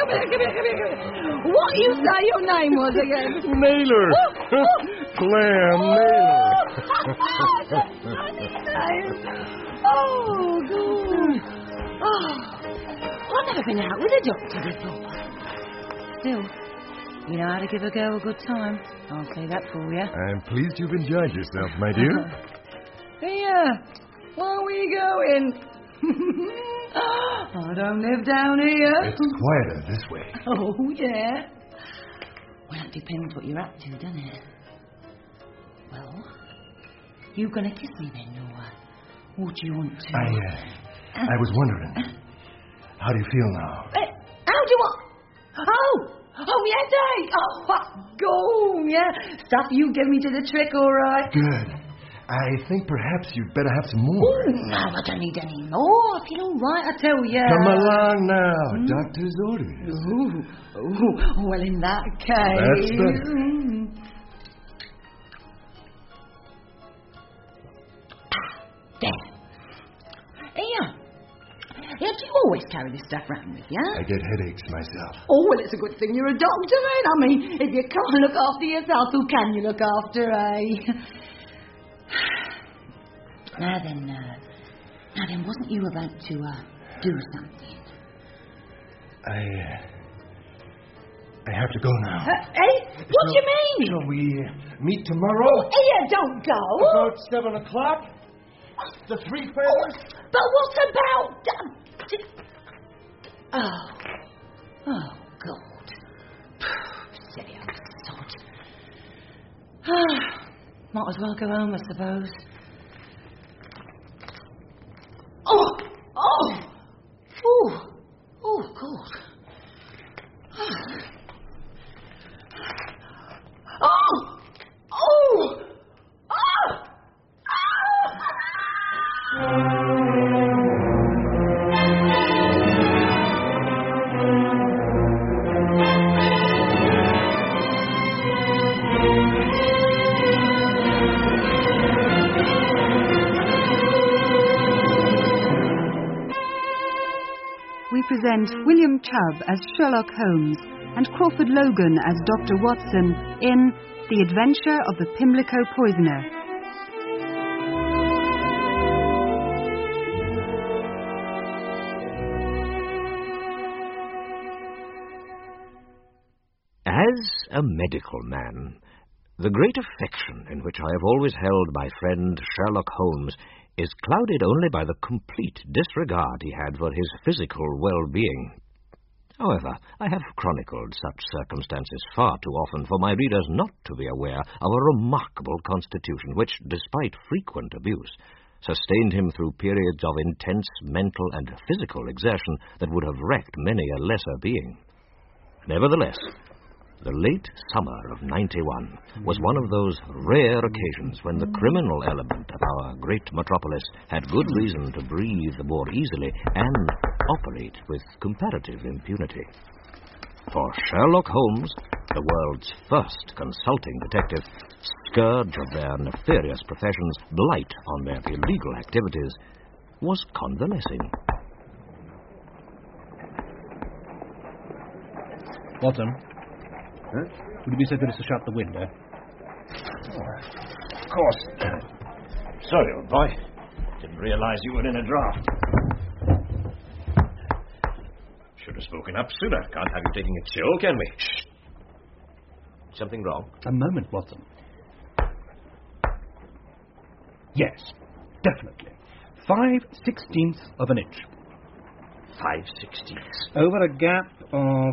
What you say your name was again? Naylor. Clam Naylor. Oh, good. Oh, I've never been out with a doctor before. Still, you know how to give a girl a good time. I'll say that for you. I'm pleased you've enjoyed yourself, my dear. Here, where are we going? I don't live down here. It's quieter this way. Oh, yeah. Well, it depends what you're up to, doesn't it? Well, you gonna kiss me then, or would you want to? I was wondering, how do you feel now? How do I? Oh, yeah, Dave. Go, yeah. Stuff you give me to the trick, all right. Good. I think perhaps you'd better have some more. Oh, no, I don't need any more. I feel all right, I tell you. Come along now, doctor's orders. Ooh, well, in that case... That's better. There. Here. Do you always carry this stuff around with you? I get headaches myself. Oh, well, it's a good thing you're a doctor, ain't I mean, if you can't look after yourself, who can you look after, eh? Now then, wasn't you about to do something? I have to go now. What do you mean? Shall we meet tomorrow? Here, don't go. About 7 o'clock? The three fellas? But what about... Oh, God. Silly old sod. Might as well go home, I suppose. Oh, God. We present William Chubb as Sherlock Holmes and Crawford Logan as Dr. Watson in The Adventure of the Pimlico Poisoner. As a medical man, the great affection in which I have always held my friend Sherlock Holmes is clouded only by the complete disregard he had for his physical well-being. However, I have chronicled such circumstances far too often for my readers not to be aware of a remarkable constitution which, despite frequent abuse, sustained him through periods of intense mental and physical exertion that would have wrecked many a lesser being. Nevertheless, the late summer of '91 was one of those rare occasions when the criminal element of our great metropolis had good reason to breathe more easily and operate with comparative impunity. For Sherlock Holmes, the world's first consulting detective, scourge of their nefarious professions, blight on their illegal activities, was convalescing. Watson? Huh? Would you be so good as to shut the window? Of course. Sorry, old boy. Didn't realize you were in a draft. Should have spoken up sooner. Can't have you taking a chill, can we? Shh. Something wrong? A moment, Watson. Yes, definitely. 5/16 of an inch. 5/16. Over a gap of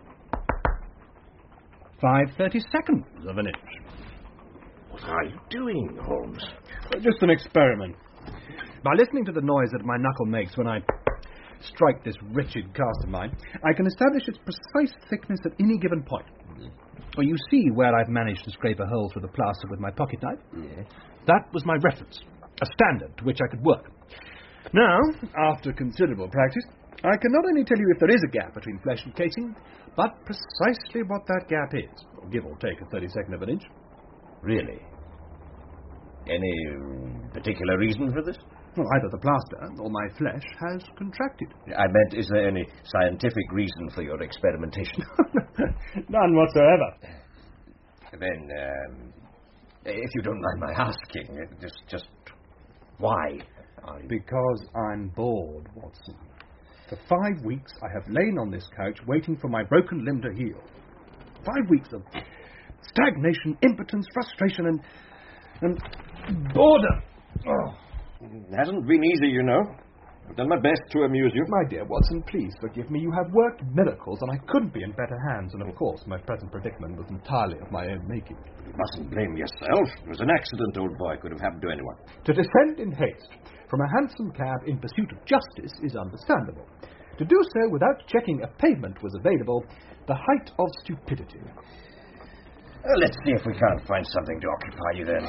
5/32 of an inch. What are you doing, Holmes? Just an experiment. By listening to the noise that my knuckle makes when I strike this wretched cast of mine, I can establish its precise thickness at any given point. Well, you see where I've managed to scrape a hole through the plaster with my pocket knife? Yes. That was my reference, a standard to which I could work. Now, after considerable practice, I can not only tell you if there is a gap between flesh and casing, but precisely what that gap is, give or take a 32nd of an inch. Really? Any particular reason for this? Well, either the plaster or my flesh has contracted. I meant, is there any scientific reason for your experimentation? None whatsoever. Then, if you don't mind my asking, just why are you... Because I'm bored, Watson. For 5 weeks I have lain on this couch waiting for my broken limb to heal. 5 weeks of stagnation, impotence, frustration, and boredom. Oh. It hasn't been easy, you know. I've done my best to amuse you. My dear Watson, please forgive me. You have worked miracles, and I couldn't be in better hands. And, of course, my present predicament was entirely of my own making. You mustn't blame yourself. It was an accident, old boy. Could have happened to anyone. To descend in haste from a hansom cab in pursuit of justice is understandable. To do so without checking a pavement was available, the height of stupidity. Let's see if we can't find something to occupy you then.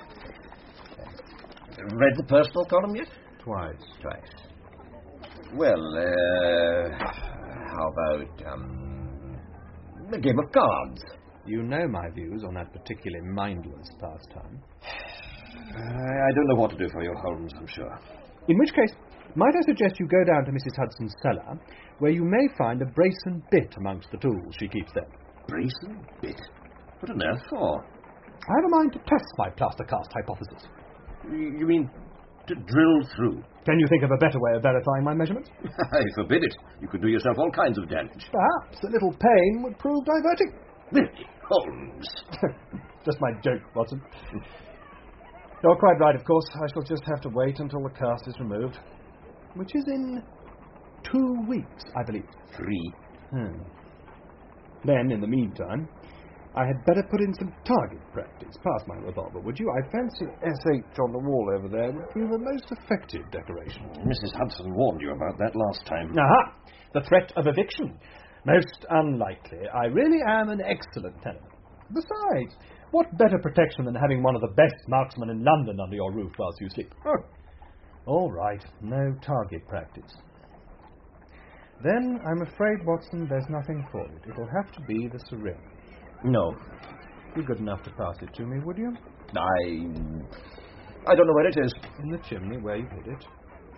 Read the personal column yet? Twice. Well, how about, a game of cards? You know my views on that particularly mindless pastime. I don't know what to do for you, Holmes, I'm sure. In which case, might I suggest you go down to Mrs. Hudson's cellar, where you may find a brace and bit amongst the tools she keeps there. Brace and bit? What on earth for? I have a mind to test my plaster cast hypothesis. You mean to drill through? Can you think of a better way of verifying my measurements? I forbid it. You could do yourself all kinds of damage. Perhaps a little pain would prove diverting. Really, Holmes? Just my joke, Watson. You're quite right, of course. I shall just have to wait until the cast is removed. Which is in 2 weeks, I believe. 3. Then, in the meantime, I had better put in some target practice. Pass my revolver, would you? I fancy SH on the wall over there would prove a most effective decoration. Mrs. Hudson warned you about that last time. Aha! The threat of eviction. Most unlikely. I really am an excellent tenant. Besides, what better protection than having one of the best marksmen in London under your roof whilst you sleep? Oh. All right, no target practice. Then, I'm afraid, Watson, there's nothing for it. It'll have to be the syringe. No. Be good enough to pass it to me, would you? I don't know where it is. In the chimney where you hid it.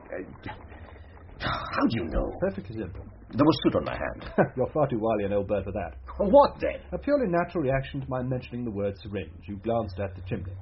How do you know? Perfectly simple. There was soot on my hand. You're far too wily an old bird for that. What then? A purely natural reaction to my mentioning the word syringe. You glanced at the chimney.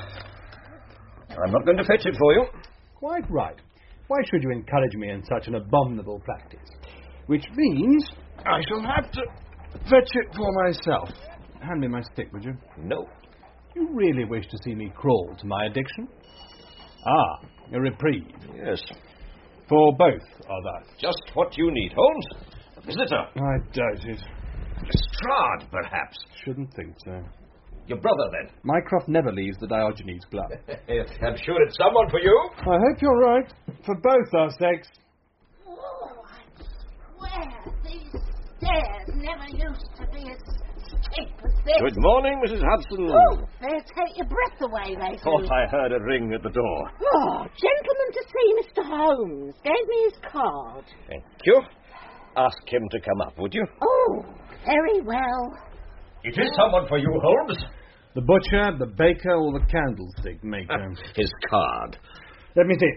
I'm not going to fetch it for you. Quite right. Why should you encourage me in such an abominable practice? Which means I shall have to fetch it for myself. Hand me my stick, would you? No. You really wish to see me crawl to my addiction? Ah, a reprieve. Yes. For both of us. Just what you need, Holmes. A visitor. I doubt it. Lestrade, perhaps. Shouldn't think so. Your brother, then? Mycroft never leaves the Diogenes Club. I'm sure it's someone for you. I hope you're right. For both our sakes. Oh, I swear, these stairs never used to be as steep as this. Good morning, Mrs. Hudson. Oh, they'll take your breath away, they Thought do. I heard a ring at the door. Oh, gentleman to see Mr. Holmes. Gave me his card. Thank you. Ask him to come up, would you? Oh, very well. It is someone for you, Holmes. The butcher, the baker, or the candlestick maker? His card. Let me see.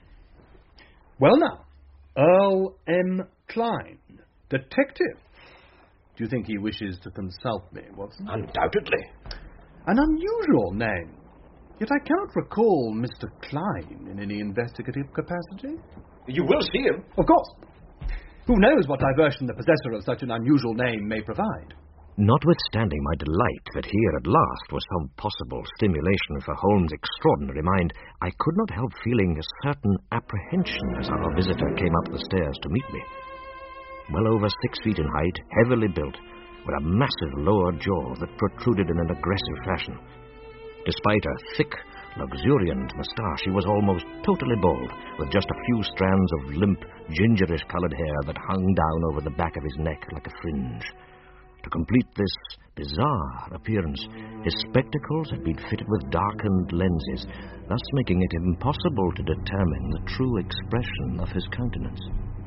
Well now, Earl M. Klein, detective. Do you think he wishes to consult me, Watson? Undoubtedly. An unusual name. Yet I cannot recall Mr. Klein in any investigative capacity. You will see him. Of course. Who knows what diversion the possessor of such an unusual name may provide? Notwithstanding my delight that here at last was some possible stimulation for Holmes' extraordinary mind, I could not help feeling a certain apprehension as our visitor came up the stairs to meet me. Well over 6 feet in height, heavily built, with a massive lower jaw that protruded in an aggressive fashion. Despite a thick, luxuriant moustache, he was almost totally bald, with just a few strands of limp, gingerish-coloured hair that hung down over the back of his neck like a fringe. To complete this bizarre appearance, his spectacles had been fitted with darkened lenses, thus making it impossible to determine the true expression of his countenance.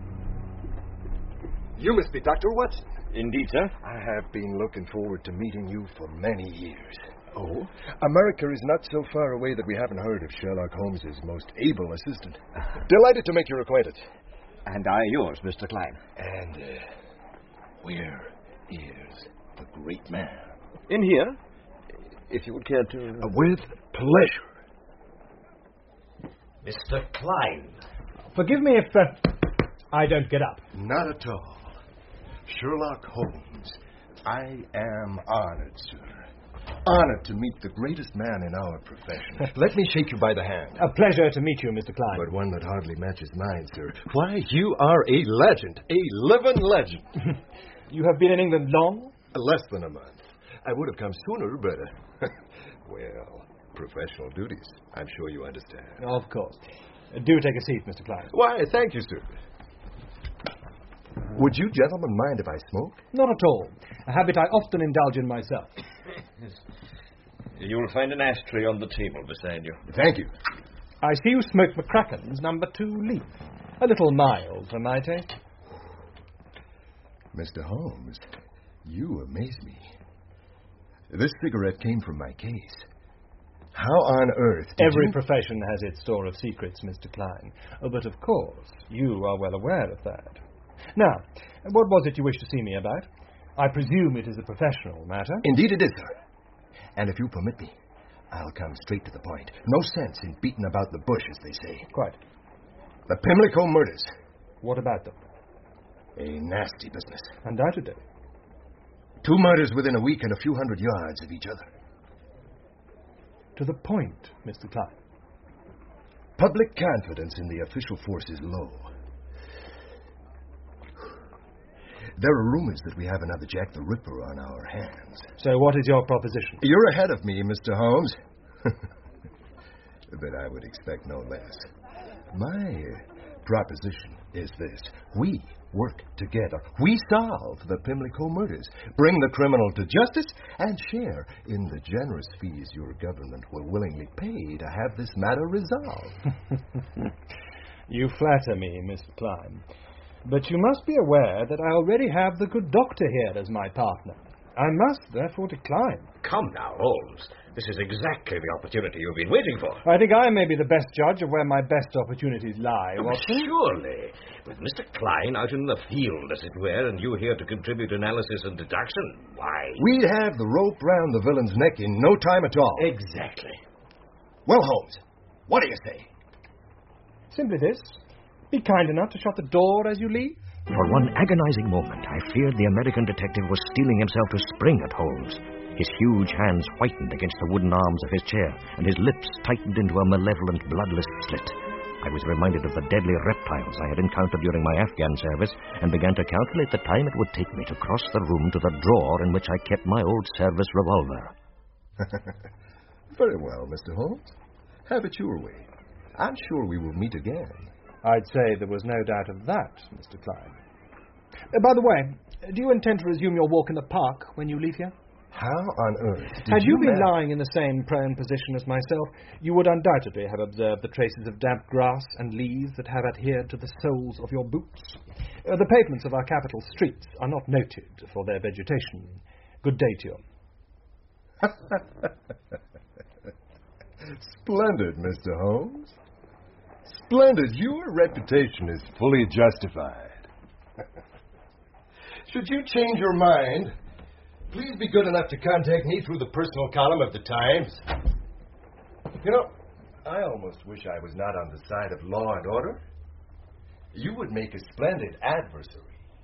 You must be Dr. Watson. Indeed, sir. I have been looking forward to meeting you for many years. Oh? America is not so far away that we haven't heard of Sherlock Holmes's most able assistant. Delighted to make your acquaintance. And I yours, Mr. Klein. And where is the great man? In here, if you would care to... With pleasure. Mr. Klein. Forgive me if I don't get up. Not at all. Sherlock Holmes, I am honored, sir. Honored to meet the greatest man in our profession. Let me shake you by the hand. A pleasure to meet you, Mr. Klein. But one that hardly matches mine, sir. Why, you are a legend. A living legend. You have been in England long? Less than a month. I would have come sooner, but... well, professional duties. I'm sure you understand. Of course. Do take a seat, Mr. Klein. Why, thank you, sir. Would you gentlemen mind if I smoke? Not at all. A habit I often indulge in myself. You'll find an ashtray on the table beside you. Thank you. I see you smoke McCracken's number 2 leaf. A little mild for my taste. Mr. Holmes, you amaze me. This cigarette came from my case. How on earth did Every you... profession has its store of secrets, Mr. Klein. Oh, but of course, you are well aware of that. Now, what was it you wished to see me about? I presume it is a professional matter. Indeed it is, sir. And if you permit me, I'll come straight to the point. No sense in beating about the bush, as they say. Quite. The Pimlico murders. What about them? A nasty business. Undoubtedly. 2 murders within a week and a few hundred yards of each other. To the point, Mr. Klein. Public confidence in the official force is low. There are rumors that we have another Jack the Ripper on our hands. So what is your proposition? You're ahead of me, Mr. Holmes. But I would expect no less. My proposition is this. We work together. We solve the Pimlico murders, bring the criminal to justice, and share in the generous fees your government will willingly pay to have this matter resolved. You flatter me, Mr. Klein. But you must be aware that I already have the good doctor here as my partner. I must, therefore, decline. Come now, Holmes. This is exactly the opportunity you've been waiting for. I think I may be the best judge of where my best opportunities lie, Watson. Surely. With Mr. Klein out in the field, as it were, and you here to contribute analysis and deduction, why... We'd have the rope round the villain's neck in no time at all. Exactly. Well, Holmes, what do you say? Simply this. Be kind enough to shut the door as you leave. For one agonizing moment, I feared the American detective was steeling himself to spring at Holmes. His huge hands whitened against the wooden arms of his chair, and his lips tightened into a malevolent, bloodless slit. I was reminded of the deadly reptiles I had encountered during my Afghan service, and began to calculate the time it would take me to cross the room to the drawer in which I kept my old service revolver. Very well, Mr. Holmes. Have it your way. I'm sure we will meet again. I'd say there was no doubt of that, Mr. Klein. By the way, do you intend to resume your walk in the park when you leave here? How on earth did Had you been lying in the same prone position as myself, you would undoubtedly have observed the traces of damp grass and leaves that have adhered to the soles of your boots. The pavements of our capital streets are not noted for their vegetation. Good day to you. Splendid, Mr. Holmes. Splendid. Your reputation is fully justified. Should you change your mind, please be good enough to contact me through the personal column of the Times. You know, I almost wish I was not on the side of law and order. You would make a splendid adversary.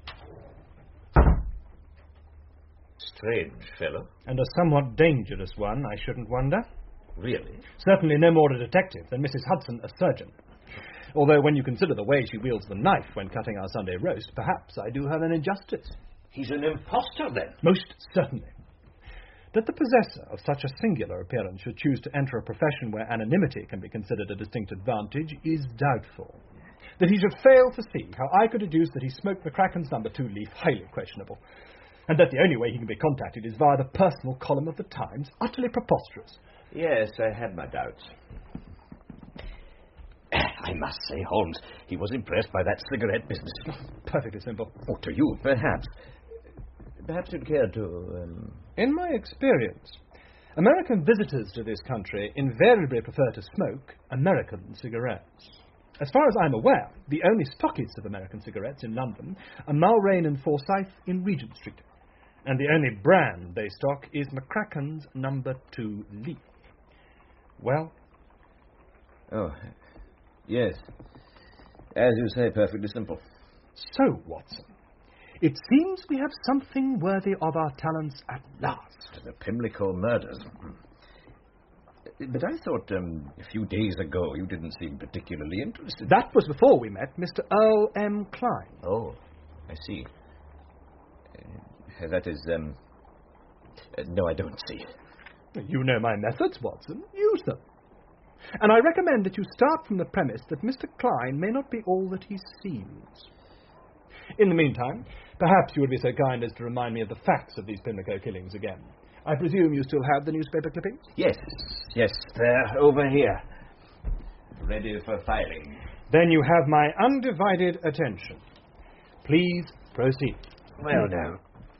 Strange fellow. And a somewhat dangerous one, I shouldn't wonder. Really? Certainly no more a detective than Mrs. Hudson a surgeon. Although when you consider the way she wields the knife when cutting our Sunday roast, perhaps I do her an injustice. He's an impostor, then? Most certainly. That the possessor of such a singular appearance should choose to enter a profession where anonymity can be considered a distinct advantage is doubtful. That he should fail to see how I could deduce that he smoked McCracken's number 2 leaf, highly questionable. And that the only way he can be contacted is via the personal column of the Times, utterly preposterous. Yes, I had my doubts. I must say, Holmes, he was impressed by that cigarette business. Perfectly simple. Oh, to you, Perhaps you'd care to... In my experience, American visitors to this country invariably prefer to smoke American cigarettes. As far as I'm aware, the only stockists of American cigarettes in London are Mulrain and Forsyth in Regent Street, and the only brand they stock is McCracken's No. 2 Leaf. Well? Oh, yes. As you say, perfectly simple. So, Watson, it seems we have something worthy of our talents at last. The Pimlico murders. But I thought a few days ago you didn't seem particularly interested. That was before we met Mr. Earl M. Klein. Oh, I see. That is, no, I don't see. You know my methods, Watson. Use them. And I recommend that you start from the premise that Mr. Klein may not be all that he seems. In the meantime, perhaps you would be so kind as to remind me of the facts of these Pimlico killings again. I presume you still have the newspaper clippings? Yes, they're over here. Ready for filing. Then you have my undivided attention. Please proceed. Well, now,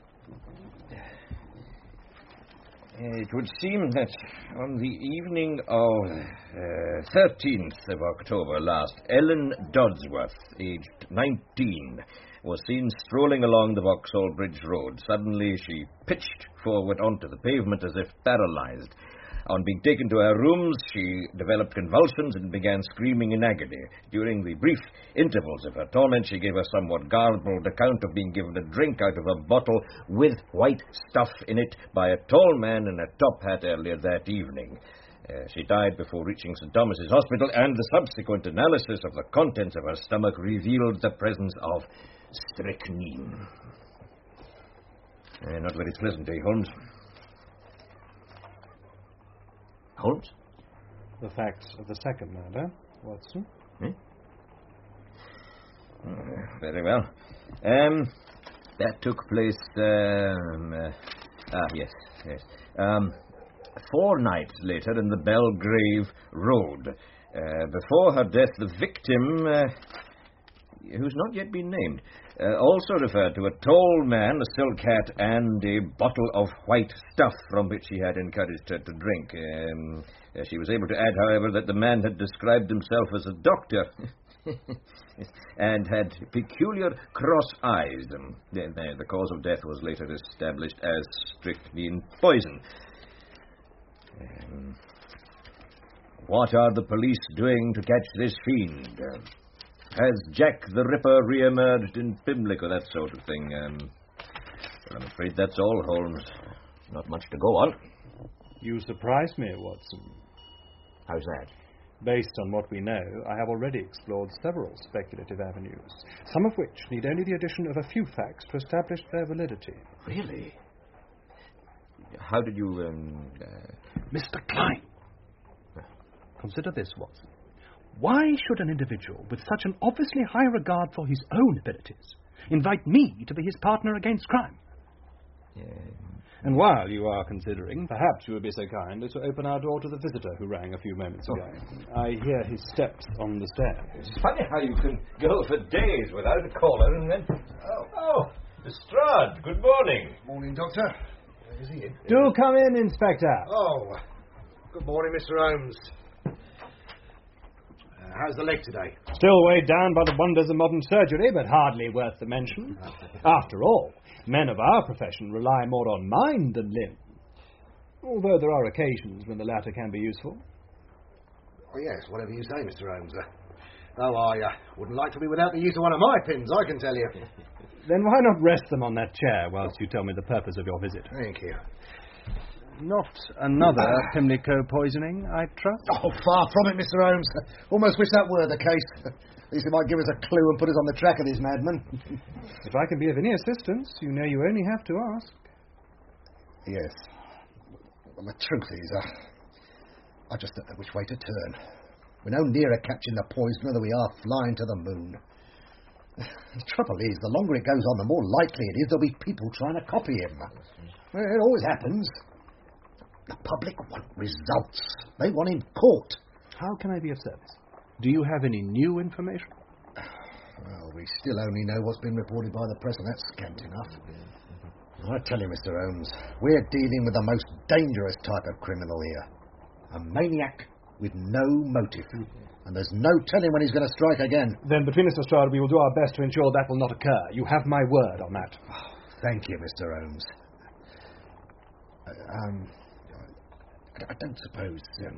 it would seem that on the evening of 13th of October last, Ellen Dodsworth, aged 19, was seen strolling along the Vauxhall Bridge Road. Suddenly she pitched forward onto the pavement as if paralyzed. On being taken to her rooms, she developed convulsions and began screaming in agony. During the brief intervals of her torment, she gave a somewhat garbled account of being given a drink out of a bottle with white stuff in it by a tall man in a top hat earlier that evening. She died before reaching St. Thomas's Hospital, and the subsequent analysis of the contents of her stomach revealed the presence of strychnine. Not very pleasant, eh, Holmes? Holmes? The facts of the second murder, Watson. Very well. That took place, yes. 4 nights later in the Belgrave Road. Before her death, the victim, who's not yet been named, also referred to a tall man, a silk hat, and a bottle of white stuff from which he had encouraged her to drink. She was able to add, however, that the man had described himself as a doctor and had peculiar cross eyes. The cause of death was later established as strychnine poison. What are the police doing to catch this fiend? Has Jack the Ripper re-emerged in Pimlico, that sort of thing? Well, I'm afraid that's all, Holmes. Not much to go on. You surprise me, Watson. How's that? Based on what we know, I have already explored several speculative avenues, some of which need only the addition of a few facts to establish their validity. Really? How did you, Mr. Klein! Consider this, Watson. Why should an individual with such an obviously high regard for his own abilities invite me to be his partner against crime? And while you are considering, perhaps you would be so kind as to open our door to the visitor who rang a few moments ago. I hear his steps on the stairs. It's funny how you can go for days without a caller and then... Oh, Lestrade, good morning. Morning, Doctor. Is he in? Do come in, Inspector. Oh, good morning, Mr. Holmes. How's the leg today? Still weighed down by the wonders of modern surgery, but hardly worth the mention. After all, men of our profession rely more on mind than limb. Although there are occasions when the latter can be useful. Oh, yes, whatever you say, Mr. Holmes. Though I wouldn't like to be without the use of one of my pins, I can tell you. Then why not rest them on that chair whilst you tell me the purpose of your visit? Thank you. Not another Pimlico poisoning, I trust? Oh, far from it, Mr. Holmes. Almost wish that were the case. At least it might give us a clue and put us on the track of this madman. If I can be of any assistance, you know you only have to ask. Yes. Well, the truth is, I just don't know which way to turn. We're no nearer catching the poisoner than we are flying to the moon. The trouble is, the longer it goes on, the more likely it is there'll be people trying to copy him. Well, it always happens. The public want results. They want him caught. How can I be of service? Do you have any new information? Well, we still only know what's been reported by the press, and that's scant enough. I tell you, Mr. Holmes, we're dealing with the most dangerous type of criminal here. A maniac with no motive. And there's no telling when he's going to strike again. Then between us, Lestrade, we will do our best to ensure that will not occur. You have my word on that. Oh, thank you, Mr. Holmes. I don't suppose...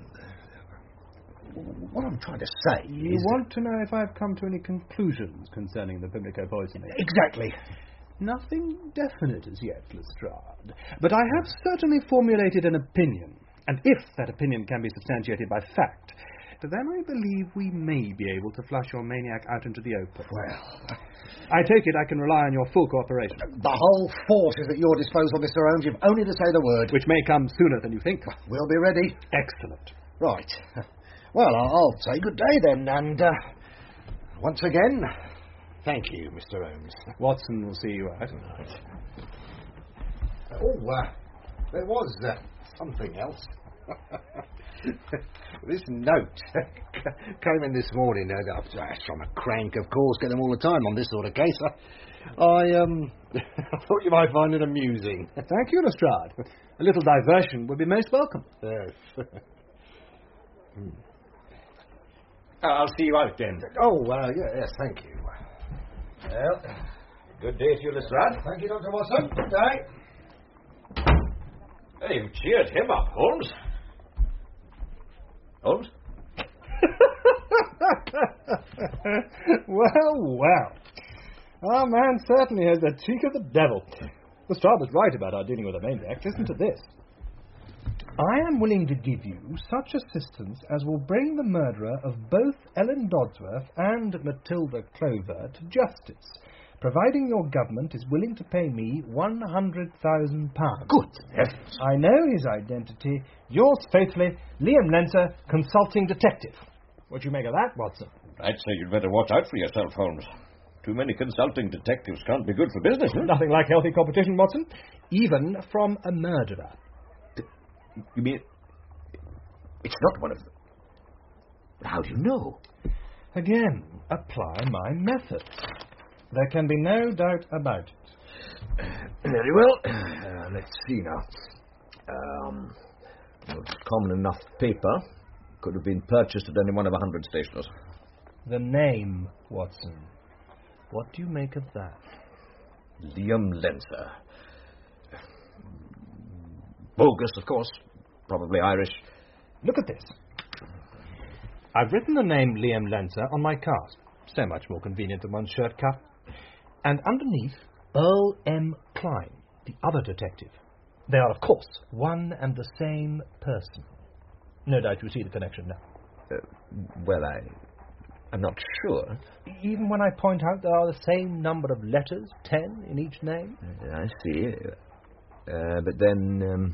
what I'm trying to say You is... want to know if I've come to any conclusions concerning the Pimlico poisoning? Exactly. Nothing definite as yet, Lestrade. But I have certainly formulated an opinion. And if that opinion can be substantiated by fact, then I believe we may be able to flush your maniac out into the open. Well... I take it I can rely on your full cooperation. The whole force is at your disposal, Mr. Holmes. You've only to say the word. Which may come sooner than you think. We'll be ready. Excellent. Right. Well, I'll say good day then, and once again, thank you, Mr. Holmes. Watson will see you out. There was something else. This note came in this morning. That's from a crank, of course. Get them all the time on this sort of case. I thought you might find it amusing. Thank you, Lestrade. A little diversion would be most welcome. Yes. I'll see you out then. Oh, yes, thank you. Well, good day to you, Lestrade. Thank you, Dr. Watson. Good day. Hey, you've cheered him up, Holmes. Holmes? Well. Our man certainly has the cheek of the devil. Lestrade was right about our dealing with a maniac. Listen to this. I am willing to give you such assistance as will bring the murderer of both Ellen Dodsworth and Matilda Clover to justice, providing your government is willing to pay me £100,000. Good heavens. I know his identity. Yours faithfully, Liam Lenser, consulting detective. What do you make of that, Watson? I'd say you'd better watch out for yourself, Holmes. Too many consulting detectives can't be good for business. Nothing like healthy competition, Watson. Even from a murderer. You mean... It's not one of them. How do you know? Again, apply my methods. There can be no doubt about it. Very well. Let's see now. It's common enough paper. Could have been purchased at any one of 100 stationers. The name, Watson. What do you make of that? Liam Lenser. Bogus, of course. Probably Irish. Look at this. I've written the name Liam Lenser on my card. So much more convenient than one's shirt cuff. And underneath, Earl M. Klein, the other detective. They are, of course, one and the same person. No doubt you see the connection now. Well, I'm not sure. Even when I point out there are the same number of letters, 10 in each name? I see. But then...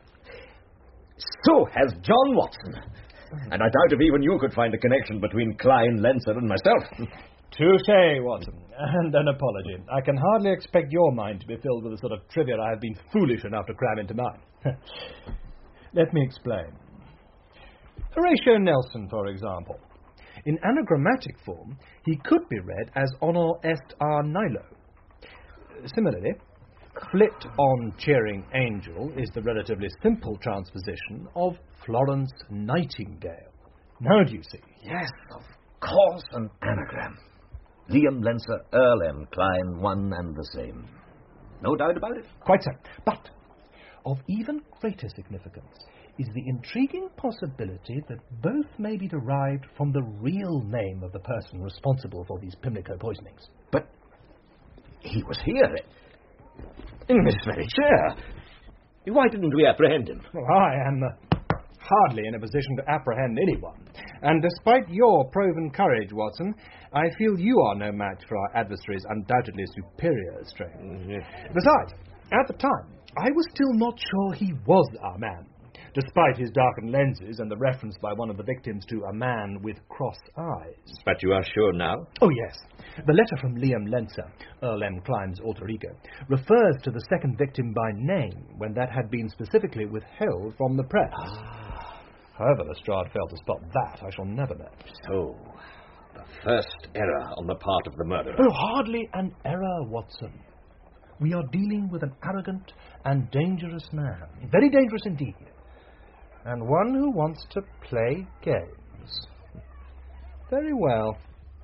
So has John Watson. And I doubt if even you could find a connection between Klein, Lenser, and myself. Touché, Watson. And an apology. I can hardly expect your mind to be filled with the sort of trivia I have been foolish enough to cram into mine. Let me explain. Horatio Nelson, for example. In anagrammatic form, he could be read as Honor Est A Nihilo. Similarly, Flit on Cheering Angel is the relatively simple transposition of Florence Nightingale. Now do you see? Yes, of course, an anagram. Liam Lenser, Earl M. Klein, one and the same. No doubt about it. Quite so. But of even greater significance is the intriguing possibility that both may be derived from the real name of the person responsible for these Pimlico poisonings. But he was here, in this very chair. Why didn't we apprehend him? Well, I am hardly in a position to apprehend anyone. And despite your proven courage, Watson, I feel you are no match for our adversary's undoubtedly superior strength. Besides, at the time, I was still not sure he was our man, despite his darkened lenses and the reference by one of the victims to a man with cross eyes. But you are sure now? Oh, yes. The letter from Liam Lenser, Earl M. Klein's alter ego, refers to the second victim by name when that had been specifically withheld from the press. However Lestrade failed to spot that, I shall never know. So, the first error on the part of the murderer. Oh, hardly an error, Watson. We are dealing with an arrogant and dangerous man. Very dangerous indeed. And one who wants to play games. Very well.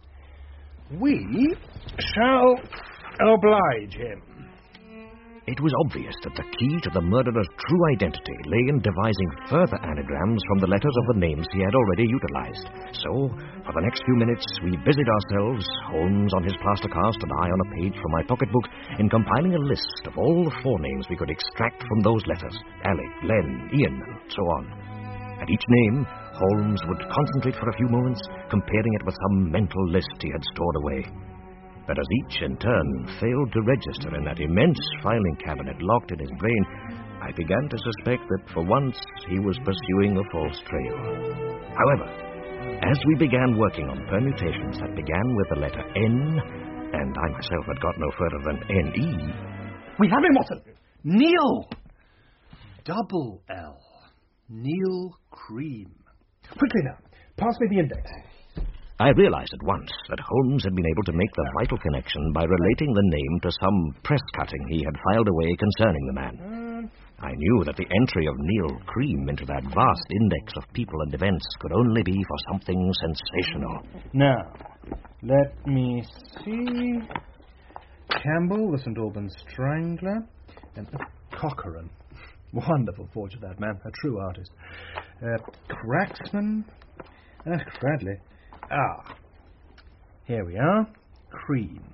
We shall oblige him. It was obvious that the key to the murderer's true identity lay in devising further anagrams from the letters of the names he had already utilized. So, for the next few minutes, we busied ourselves, Holmes on his plaster cast and I on a page from my pocketbook, in compiling a list of all the forenames we could extract from those letters: Alec, Len, Ian, and so on. At each name, Holmes would concentrate for a few moments, comparing it with some mental list he had stored away. But as each, in turn, failed to register in that immense filing cabinet locked in his brain, I began to suspect that for once he was pursuing a false trail. However, as we began working on permutations that began with the letter N, and I myself had got no further than N-E... We have him, Watson! Neil! Double L. Neil Cream. Quickly now, pass me the index. I realized at once that Holmes had been able to make the vital connection by relating the name to some press cutting he had filed away concerning the man. I knew that the entry of Neil Cream into that vast index of people and events could only be for something sensational. Now, let me see. Campbell, the St. Albans Strangler, and Cochrane. Wonderful fortune, that man, a true artist. Cracksman, Cradley. Ah, here we are. Cream.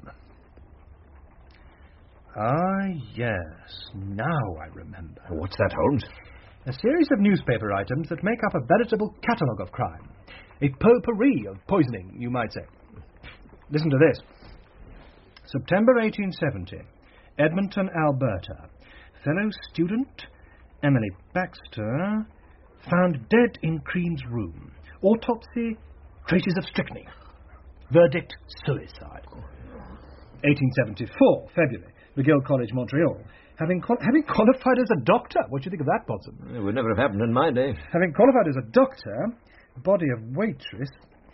Ah, yes. Now I remember. What's that, Holmes? A series of newspaper items that make up a veritable catalogue of crime. A potpourri of poisoning, you might say. Listen to this. September 1870. Edmonton, Alberta. Fellow student, Emily Baxter, found dead in Cream's room. Autopsy, traces of strychnine. Verdict, suicide. 1874, February, McGill College, Montreal. Having qualified as a doctor. What do you think of that, Watson? It would never have happened in my day. Having qualified as a doctor, body of waitress,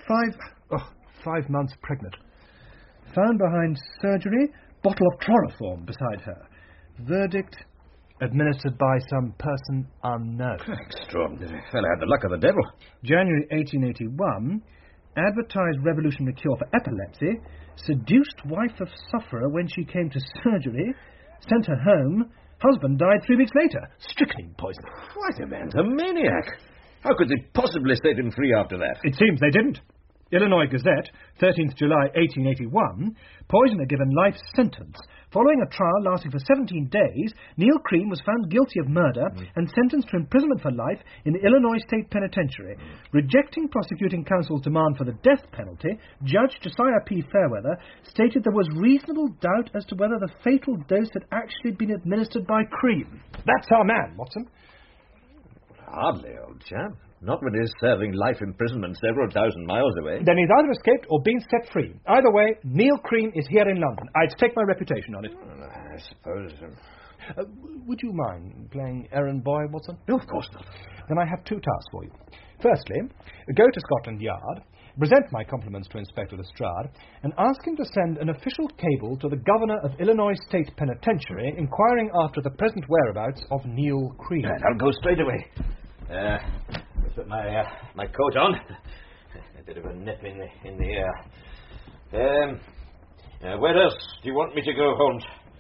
5 months pregnant. Found behind surgery, bottle of chloroform beside her. Verdict, administered by some person unknown. Extraordinary. Fellow had the luck of the devil. January 1881, advertised revolutionary cure for epilepsy, seduced wife of sufferer when she came to surgery, sent her home, husband died 3 weeks later. Strychnine poisoning. Why, the man's a maniac. How could they possibly set him free after that? It seems they didn't. Illinois Gazette, 13th July 1881, poisoner given life sentence. Following a trial lasting for 17 days, Neil Cream was found guilty of murder and sentenced to imprisonment for life in the Illinois State Penitentiary. Rejecting prosecuting counsel's demand for the death penalty, Judge Josiah P. Fairweather stated there was reasonable doubt as to whether the fatal dose had actually been administered by Cream. That's our man, Watson. Hardly, old chap. Not when he's serving life imprisonment several thousand miles away. Then he's either escaped or been set free. Either way, Neil Cream is here in London. I'd stake my reputation on it. Well, I suppose... Would you mind playing errand boy, Watson? No, of course not. Then I have 2 tasks for you. Firstly, go to Scotland Yard, present my compliments to Inspector Lestrade, and ask him to send an official cable to the Governor of Illinois State Penitentiary inquiring after the present whereabouts of Neil Cream. I'll go straight away. Let's put my coat on. A bit of a nip in the air. Where else do you want me to go, Holmes?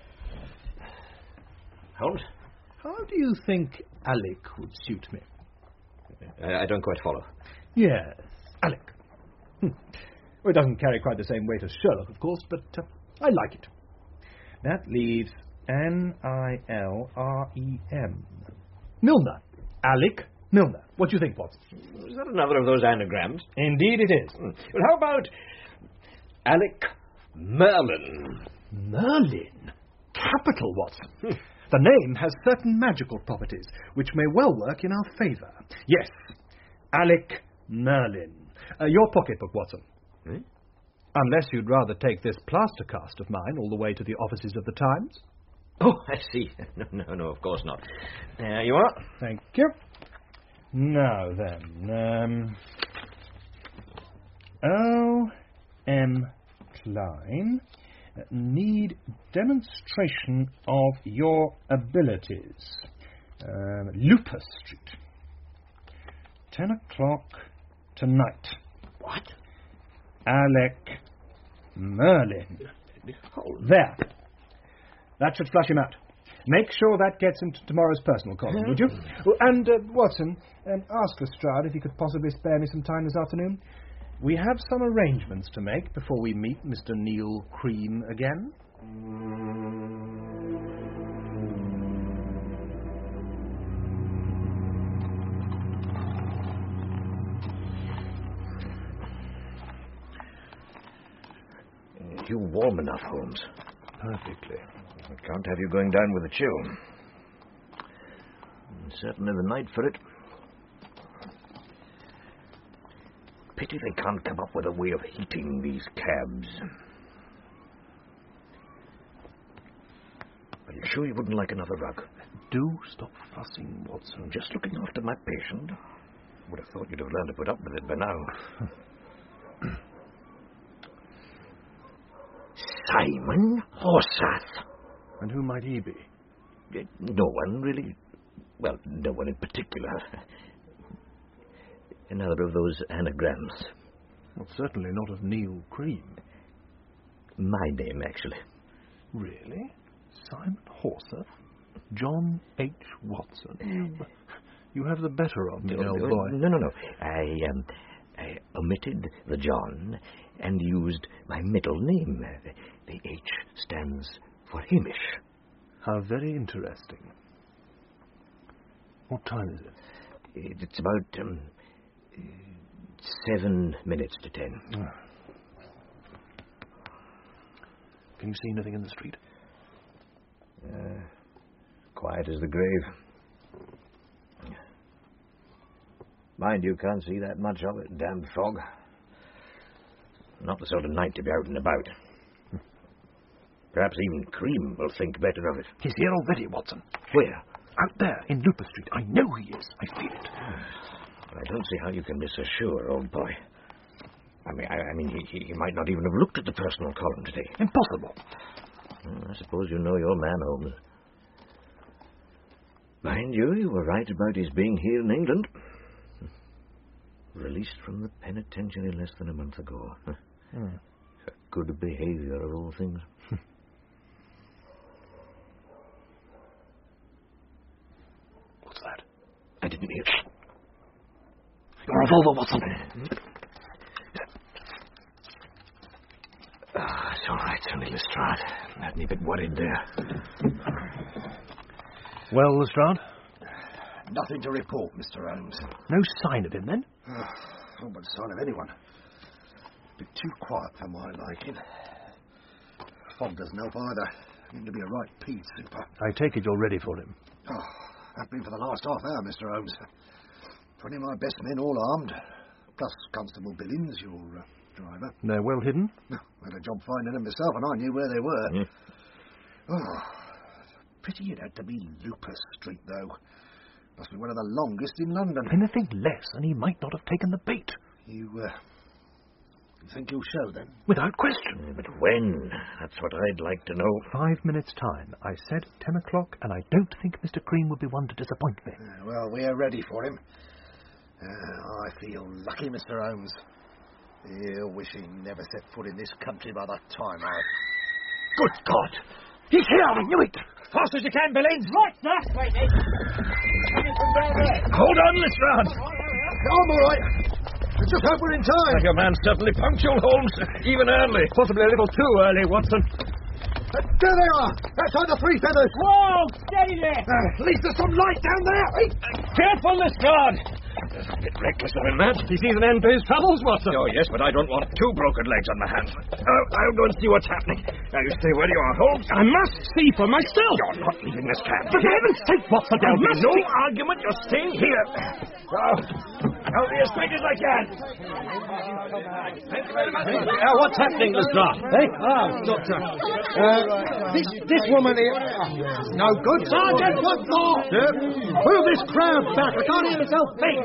Holmes? How do you think Alec would suit me? I don't quite follow. Yes, Alec. Well, it doesn't carry quite the same weight as Sherlock, of course, but I like it. That leaves Nilrem. Milner. Alec Milner. What do you think, Watson? Is that another of those anagrams? Indeed it is. Well, how about Alec Merlin? Merlin? Capital, Watson. The name has certain magical properties, which may well work in our favour. Yes, Alec Merlin. Your pocketbook, Watson. Unless you'd rather take this plaster cast of mine all the way to the offices of the Times. Oh, I see. No, of course not. There you are. Thank you. Now then, O.M. Klein, Need demonstration of your abilities. Lupus Street. 10 o'clock tonight. What? Alec Merlin. There. That should flush him out. Make sure that gets into tomorrow's personal column, would you? And, Watson, ask Lestrade if he could possibly spare me some time this afternoon. We have some arrangements to make before we meet Mr. Neil Cream again. You warm enough, Holmes? Perfectly. I can't have you going down with a chill. Certainly the night for it. Pity they can't come up with a way of heating these cabs. Are you sure you wouldn't like another rug? Do stop fussing, Watson. Just looking after my patient. Would have thought you'd have learned to put up with it by now. Simon Horseth. And who might he be? No one, really. Well, no one in particular. Another of those anagrams. Well, certainly not of Neil Cream. My name, actually. Really? Simon Horseth? John H. Watson? You have the better of me, old boy. No. I omitted the John and used my middle name. The H stands for Hamish. How very interesting. What time is it? It's about 7 minutes to 10. Can you see anything in the street? Quiet as the grave. Mind you, can't see that much of it. Damn fog. Not the sort of night to be out and about. Perhaps even Cream will think better of it. He's here already, Watson. Where? Out there, in Lupus Street. I know he is. I feel it. I don't see how you can be so sure, old boy. I mean, he might not even have looked at the personal column today. Impossible. I suppose you know your man, Holmes. Mind you were right about his being here in England. Released from the penitentiary less than a month ago. Good behaviour of all things. What's that? I didn't hear. Your revolver, Watson. It's all right, it's only Lestrade. Had me a bit worried there. Well, Lestrade? Nothing to report, Mr. Holmes. No sign of him, then? Not much sign of anyone. A bit too quiet for my liking. Fog doesn't help either. Seemed to be a right peat super. I take it you're ready for him. I've been for the last half hour, Mr. Holmes. 20 of my best men all armed, plus Constable Billings, your driver. They're well hidden? I had a job finding them myself, and I knew where they were. Pity it had to be Lupus Street, though. Must be one of the longest in London. Anything less, and he might not have taken the bait. You think he'll show, then? Without question. But when? That's what I'd like to know. 5 minutes' time. I said 10 o'clock, and I don't think Mr. Cream would be one to disappoint me. Well, we're ready for him. I feel lucky, Mr. Holmes. He'll wish he never set foot in this country by the time Good God! He's here! I knew it! Fast as you can, Billings. What's that? Wait, mate. Hold on, Lestrade. I'm all right. I just hope we're in time. Your man's certainly punctual, Holmes. Even early. Possibly a little too early, Watson. There they are. Outside the Three Feathers. Whoa! Steady there. At least there's some light down there. Careful, Lestrade. A bit reckless of him, Matt. He sees an end to his troubles, Watson. Oh, yes, but I don't want 2 broken legs on my hands. I'll go and see what's happening. Now, you stay where you are, Holmes. I must see for myself. You're not leaving this camp. For heaven's sake, Watson, There'll be no see. argument. You're staying here. I'll be as quick as I can. Thank you very much. What's happening, Lestrade? Hey? Doctor. This woman here... no good. Sergeant, what for? Move this crowd back. I can't hear myself think.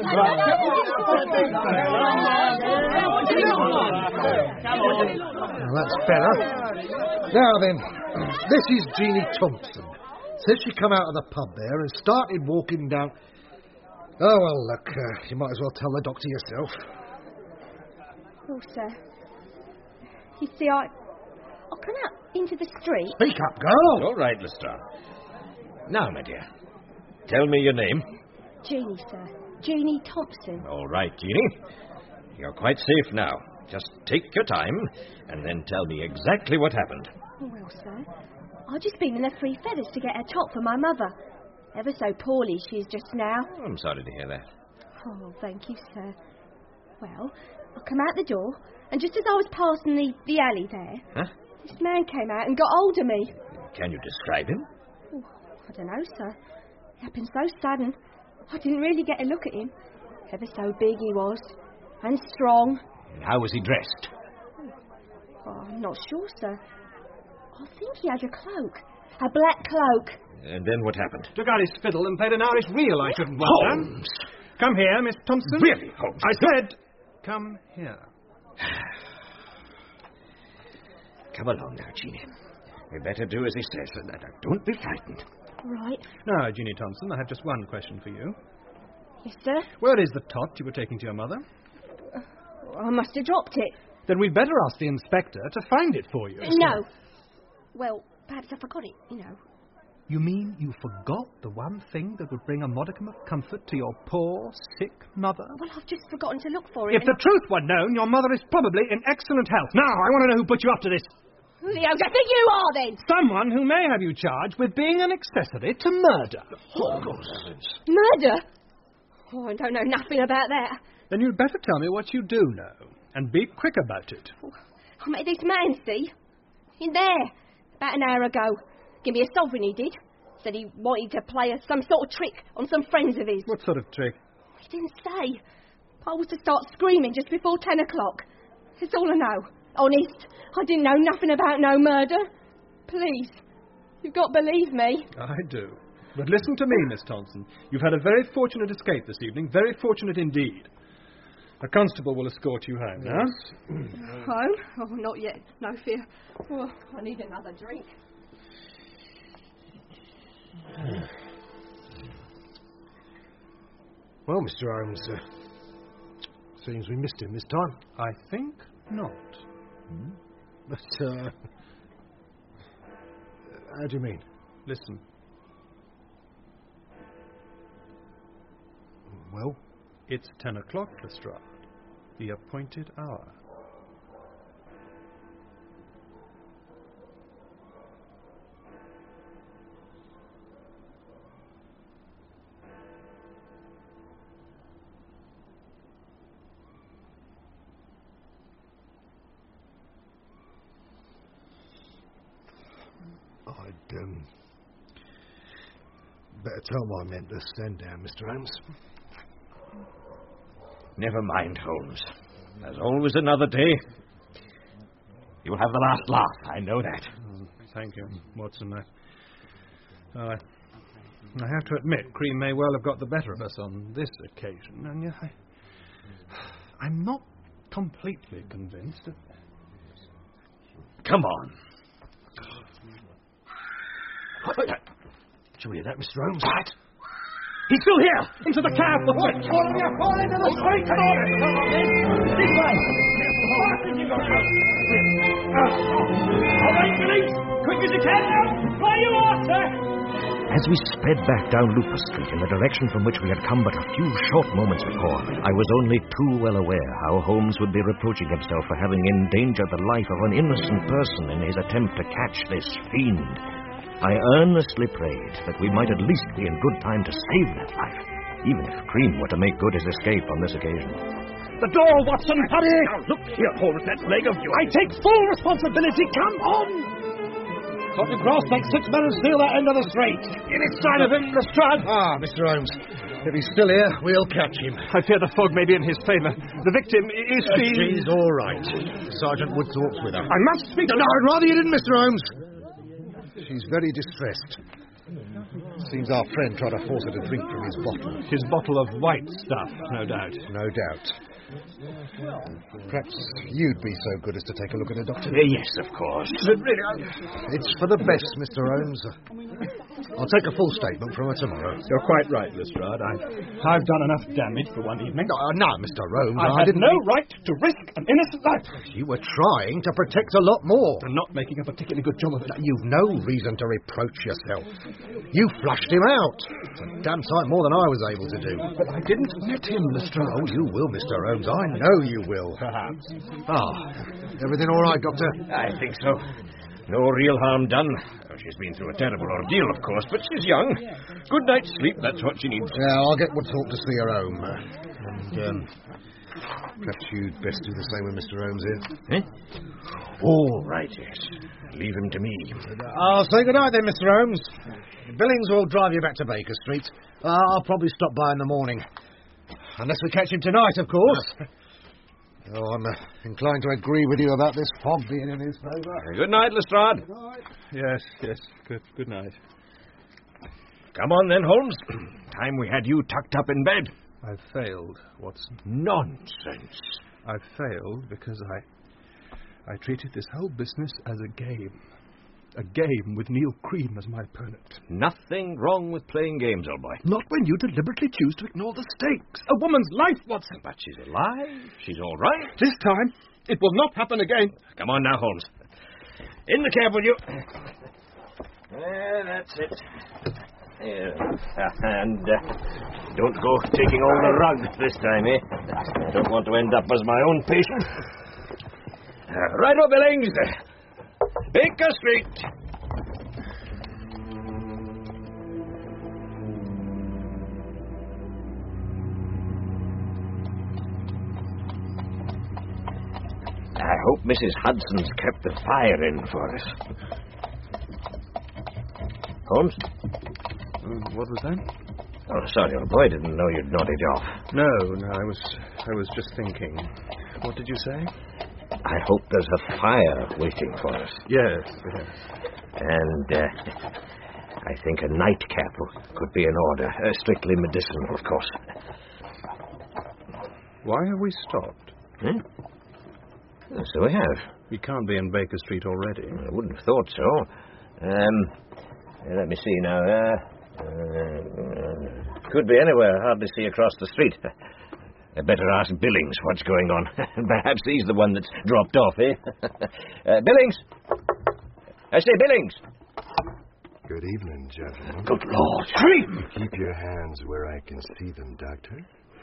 Well, that's better. Now then, this is Jeannie Thompson. Says she come out of the pub there and started walking down... Oh, well, look, you might as well tell the doctor yourself. Oh, sir. You see, I come out into the street... Speak up, girl! All right, Lestrade. Now, my dear, tell me your name. Jeannie, sir. Jeannie Thompson. All right, Jeannie. You're quite safe now. Just take your time and then tell me exactly what happened. Well, sir, I've just been in the Three Feathers to get a top for my mother. Ever so poorly she is just now. Oh, I'm sorry to hear that. Oh, thank you, sir. Well, I come out the door, and just as I was passing the alley there, this man came out and got hold of me. Can you describe him? Oh, I don't know, sir. It happened so sudden. I didn't really get a look at him. Ever so big he was, and strong. And how was he dressed? Oh, I'm not sure, sir. I think he had a cloak. A black cloak. And then what happened? Took out his fiddle and played an Irish reel I shouldn't wonder. Holmes! Come here, Miss Thompson. Really, Holmes? I said, come here. Come along now, Jeannie. We'd better do as he says. Don't be frightened. Right. Now, Jeannie Thompson, I have just one question for you. Yes, sir? Where is the tot you were taking to your mother? I must have dropped it. Then we'd better ask the inspector to find it for you. No. Well, perhaps I forgot it, you know. You mean you forgot the one thing that would bring a modicum of comfort to your poor, sick mother? Well, I've just forgotten to look for it. If the truth were known, your mother is probably in excellent health. Now, I want to know who put you up to this. Who the hell do you think you are, then? Someone who may have you charged with being an accessory to murder. Murder? Oh, I don't know nothing about that. Then you'd better tell me what you do know, and be quick about it. Oh, I met this man, see? In there, about an hour ago. Give me a sovereign, he did. Said he wanted to play some sort of trick on some friends of his. What sort of trick? He didn't say. I was to start screaming just before 10 o'clock. That's all I know. Honest, I didn't know nothing about no murder. Please, you've got to believe me. I do. But listen to me, Miss Thompson. You've had a very fortunate escape this evening. Very fortunate indeed. A constable will escort you home, now. Home? Oh, not yet. No fear. Oh, I need another drink. Well, Mr. Holmes, seems we missed him this time. I think not. But, how do you mean? Listen. Well? It's 10 o'clock, Lestrade. The appointed hour. I'd, better tell my men to stand down, Mr. Holmes. Never mind, Holmes. There's always another day. You'll have the last laugh, I know that. Thank you, Watson. I have to admit, Cream may well have got the better of us on this occasion, and yet I'm not completely convinced. Come on. Did you hear that, Mr. Holmes? What? He's still here! Into the cab! Fall into the street! Come on! This way! All right, police! Quick as you can now! Fly you off, sir! As we sped back down Lupus Street in the direction from which we had come but a few short moments before, I was only too well aware how Holmes would be reproaching himself for having endangered the life of an innocent person in his attempt to catch this fiend. I earnestly prayed that we might at least be in good time to save that life, even if Cream were to make good his escape on this occasion. The door, Watson! Hurry! Now, look here, Holmes, that leg of yours. I take full responsibility! Come on! Dr. Cross, take 6 men and steal that end of the street. Get inside of him, Lestrade! Ah, Mr. Holmes, if he's still here, we'll catch him. I fear the fog may be in his favour. The victim is She's all right. Sergeant Woodthorpe's with her. I must speak to... No, I'd rather you didn't, Mr. Holmes. She's very distressed. Seems our friend tried to force her to drink from his bottle. His bottle of white stuff, no doubt. No doubt. Perhaps you'd be so good as to take a look at her, Doctor. Yes, of course. It's for the best, Mr. Holmes. I'll take a full statement from her tomorrow. You're quite right, Lestrade. I've done enough damage for one evening. No, Mr. Holmes. I had no right to risk an innocent life. You were trying to protect a lot more. I'm not making a particularly good job of it. You've no reason to reproach yourself. You flushed him out. It's a damn sight more than I was able to do. But I didn't let him, Lestrade. Oh, you will, Mr. Holmes. I know you will. Perhaps. Everything all right, Doctor? I think so. No real harm done. She's been through a terrible ordeal, of course, but she's young. Good night's sleep, that's what she needs. Yeah, I'll get Woodthorpe to see her home. And, perhaps you'd best do the same with Mr. Holmes here. Oh, right, yes. Leave him to me. I'll say good night then, Mr. Holmes. Billings will drive you back to Baker Street. I'll probably stop by in the morning. Unless we catch him tonight, of course. Oh, I'm inclined to agree with you about this fog being in his favour. Good night, Lestrade. Good night. Yes. Good night. Come on then, Holmes. Time we had you tucked up in bed. I've failed, Watson. Nonsense. I've failed because I treated this whole business as a game. A game with Neil Cream as my opponent. Nothing wrong with playing games, old boy. Not when you deliberately choose to ignore the stakes. A woman's life, Watson. But she's alive. She's all right. This time, it will not happen again. Come on now, Holmes. In the cab, will you? That's it. And don't go taking all the rug this time, eh? I don't want to end up as my own patient. Right-o, Billings. Baker Street. I hope Mrs. Hudson's kept the fire in for us. Holmes? What was that? Oh, sorry, old boy. I didn't know you'd nodded off. No, I was just thinking. What did you say? I hope there's a fire waiting for us. Yes. And I think a nightcap could be in order. Strictly medicinal, of course. Why have we stopped? So we have. We can't be in Baker Street already. I wouldn't have thought so. Let me see now. Could be anywhere. Hardly see across the street. I better ask Billings what's going on. Perhaps he's the one that's dropped off, eh? Billings! I say, Billings! Good evening, gentlemen. Good Lord, Cream! Keep your hands where I can see them, Doctor.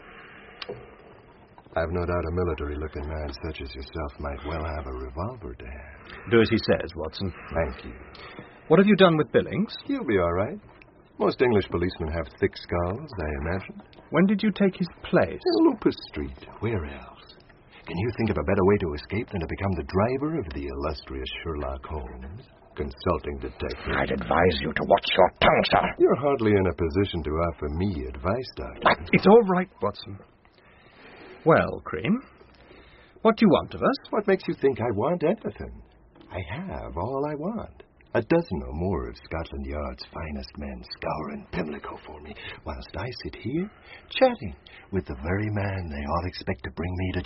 I've no doubt a military-looking man such as yourself might well have a revolver to hand. Do as he says, Watson. Thank you. What have you done with Billings? He'll be all right. Most English policemen have thick skulls, I imagine. When did you take his place? Lupus Street. Where else? Can you think of a better way to escape than to become the driver of the illustrious Sherlock Holmes, consulting detective? I'd advise you to watch your tongue, sir. You're hardly in a position to offer me advice, Doctor. It's all right, Watson. Well, Cream, what do you want of us? What makes you think I want anything? I have all I want. A dozen or more of Scotland Yard's finest men scouring Pimlico for me, whilst I sit here, chatting with the very man they all expect to bring me to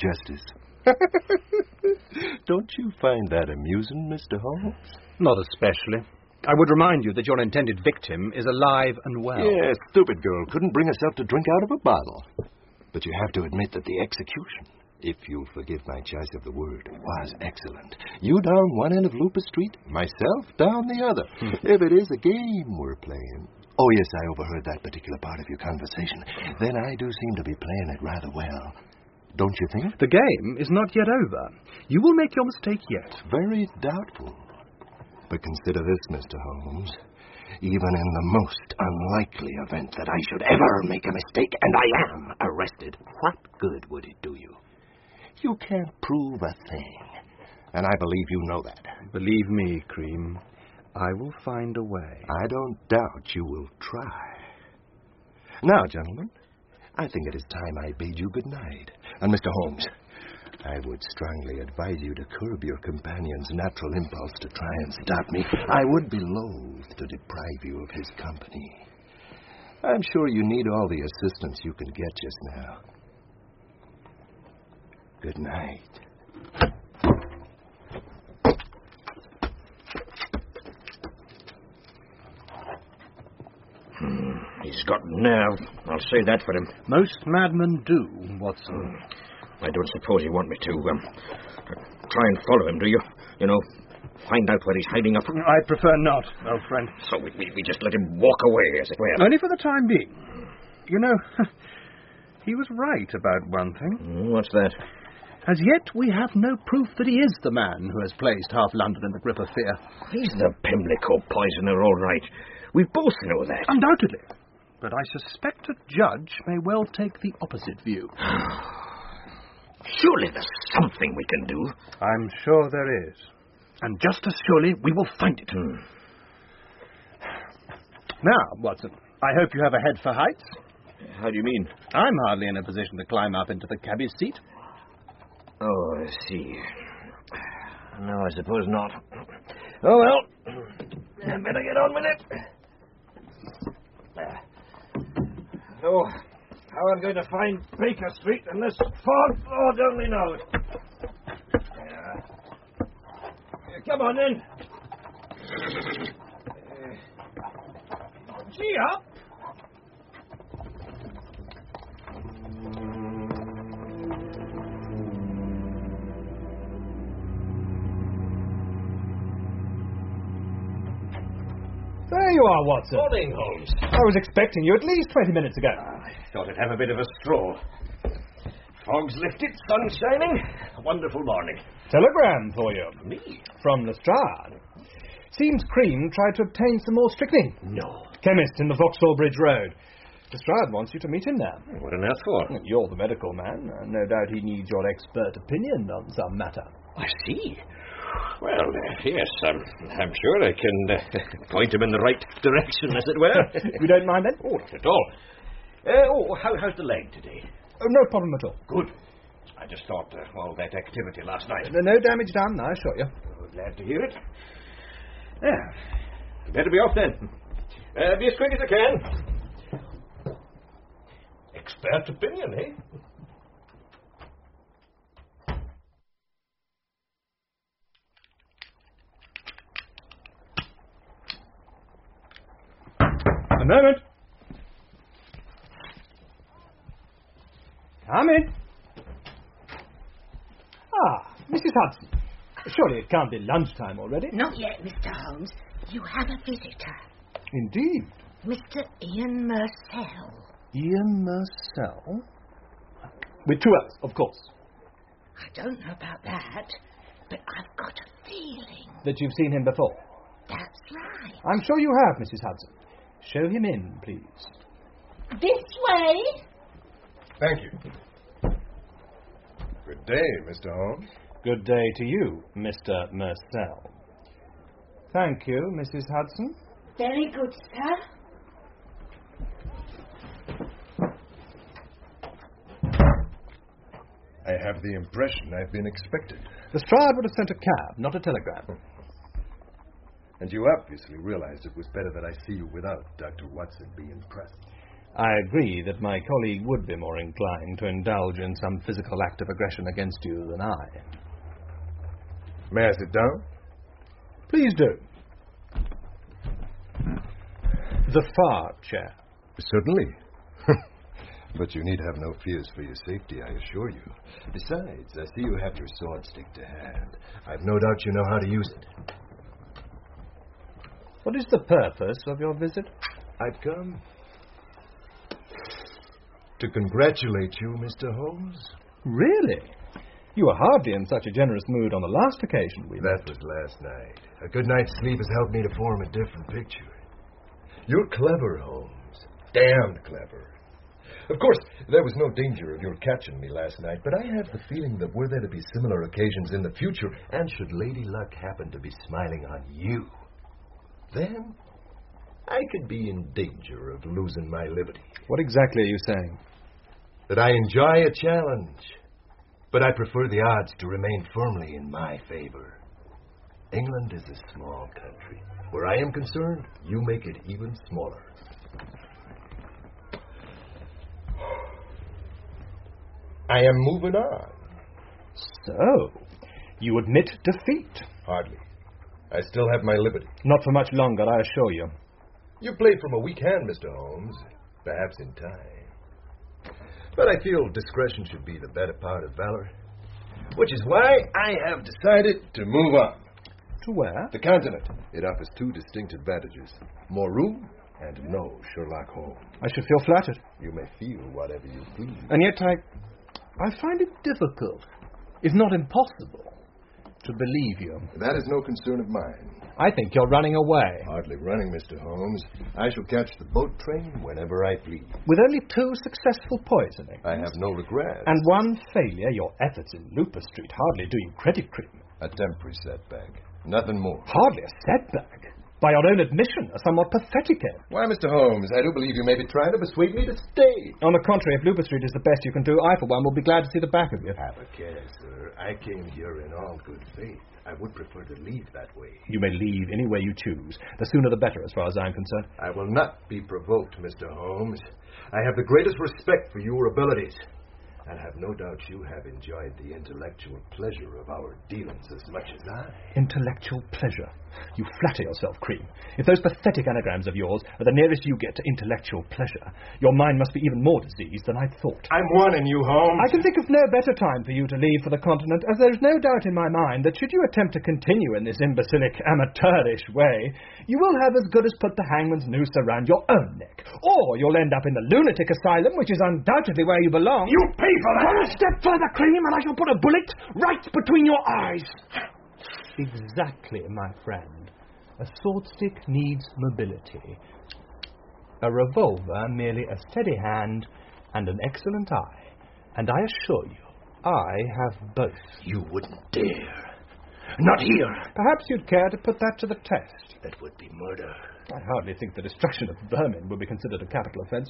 justice. Don't you find that amusing, Mr. Holmes? Not especially. I would remind you that your intended victim is alive and well. Yes, stupid girl couldn't bring herself to drink out of a bottle. But you have to admit that the execution, if you'll forgive my choice of the word, was excellent. You down one end of Lupus Street, myself down the other. If it is a game we're playing. Oh, yes, I overheard that particular part of your conversation. Then I do seem to be playing it rather well. Don't you think? The game is not yet over. You will make your mistake yet. Very doubtful. But consider this, Mr. Holmes. Even in the most unlikely event that I should ever make a mistake, and I am arrested, what good would it do you? You can't prove a thing. And I believe you know that. Believe me, Cream, I will find a way. I don't doubt you will try. Now, gentlemen, I think it is time I bade you good night. And Mr. Holmes, I would strongly advise you to curb your companion's natural impulse to try and stop me. I would be loath to deprive you of his company. I'm sure you need all the assistance you can get just now. Good night. He's got nerve. I'll say that for him. Most madmen do, Watson. I don't suppose you want me to try and follow him, do you? You know, find out where he's hiding up. I'd prefer not, old friend. So we just let him walk away, as it were. Only for the time being. You know, he was right about one thing. What's that? As yet, we have no proof that he is the man who has placed half London in the grip of fear. He's the Pimlico poisoner, all right. We both know that. Undoubtedly. But I suspect a judge may well take the opposite view. Surely there's something we can do. I'm sure there is. And just as surely we will find it. Now, Watson, I hope you have a head for heights. How do you mean? I'm hardly in a position to climb up into the cabbie's seat. Oh, I see. No, I suppose not. Oh, well. I better get on with it. So, how I'm going to find Baker Street in this fog, Lord only knows. Come on, then. Gee up. There you are, Watson. Morning, Holmes. I was expecting you at least 20 minutes ago. I thought I'd have a bit of a stroll. Fog's lifted, sun shining. A wonderful morning. Telegram for you. Me? From Lestrade. Seems Cream tried to obtain some more strychnine. No. Chemist in the Vauxhall Bridge Road. Lestrade wants you to meet him there. What on earth for? You're the medical man. No doubt he needs your expert opinion on some matter. I see. Well, yes, I'm sure I can point him in the right direction, as it were. You don't mind, then? Oh, not at all. How's the leg today? Oh, no problem at all. Good. I just thought all that activity last night. No damage done, I assure you. Oh, glad to hear it. Yeah. Better be off then. Be as quick as I can. Expert opinion, eh? A moment. Come in. Ah, Mrs. Hudson. Surely it can't be lunchtime already. Not yet, Mr. Holmes. You have a visitor. Indeed. Mr. Ian Murcell. Ian Murcell? With two L's, of course. I don't know about that, but I've got a feeling. That you've seen him before? That's right. I'm sure you have, Mrs. Hudson. Show him in, please. This way. Thank you. Good day, Mr. Holmes. Good day to you, Mr. Murcell. Thank you, Mrs. Hudson. Very good, sir. I have the impression I've been expected. Lestrade would have sent a cab, not a telegram. And you obviously realized it was better that I see you without Dr. Watson being present. I agree that my colleague would be more inclined to indulge in some physical act of aggression against you than I. May I sit down? Please do. The far chair. Certainly. But you need have no fears for your safety, I assure you. Besides, I see you have your sword stick to hand. I've no doubt you know how to use it. What is the purpose of your visit? I've come to congratulate you, Mr. Holmes. Really? You were hardly in such a generous mood on the last occasion we met. That was last night. A good night's sleep has helped me to form a different picture. You're clever, Holmes. Damned clever. Of course, there was no danger of your catching me last night, but I have the feeling that were there to be similar occasions in the future, and should Lady Luck happen to be smiling on you, then I could be in danger of losing my liberty. What exactly are you saying? That I enjoy a challenge, but I prefer the odds to remain firmly in my favor. England is a small country. Where I am concerned, you make it even smaller. I am moving on. So, you admit defeat? Hardly. I still have my liberty. Not for much longer, I assure you. You played from a weak hand, Mr. Holmes. Perhaps in time. But I feel discretion should be the better part of valor. Which is why I have decided to move on. To where? The continent. It offers two distinct advantages. More room and no Sherlock Holmes. I should feel flattered. You may feel whatever you please. And yet I find it difficult, if not impossible, to believe you. That is no concern of mine. I think you're running away. Hardly running, Mr. Holmes. I shall catch the boat train whenever I please. With only 2 successful poisonings. I have no regrets. And 1 failure, your efforts in Looper Street hardly do you credit, Cream. A temporary setback. Nothing more. Hardly a setback. By your own admission, a somewhat pathetic end. Why, Mr. Holmes, I do believe you may be trying to persuade me to stay. On the contrary, if Looper Street is the best you can do, I, for one, will be glad to see the back of you. Have a care, sir. I came here in all good faith. I would prefer to leave that way. You may leave any way you choose. The sooner the better, as far as I'm concerned. I will not be provoked, Mr. Holmes. I have the greatest respect for your abilities. And have no doubt you have enjoyed the intellectual pleasure of our dealings as much as I. Intellectual pleasure? You flatter yourself, Cream. If those pathetic anagrams of yours are the nearest you get to intellectual pleasure, your mind must be even more diseased than I thought. I'm warning you, Holmes. I can think of no better time for you to leave for the continent, as there is no doubt in my mind that should you attempt to continue in this imbecilic, amateurish way, you will have as good as put the hangman's noose around your own neck. Or you'll end up in the lunatic asylum, which is undoubtedly where you belong. You pay for that! One step further, Cream, and I shall put a bullet right between your eyes. Exactly, my friend. A sword stick needs mobility. A revolver merely a steady hand and an excellent eye. And I assure you, I have both. You wouldn't dare. Not here. Perhaps you'd care to put that to the test. That would be murder. I hardly think the destruction of vermin would be considered a capital offence.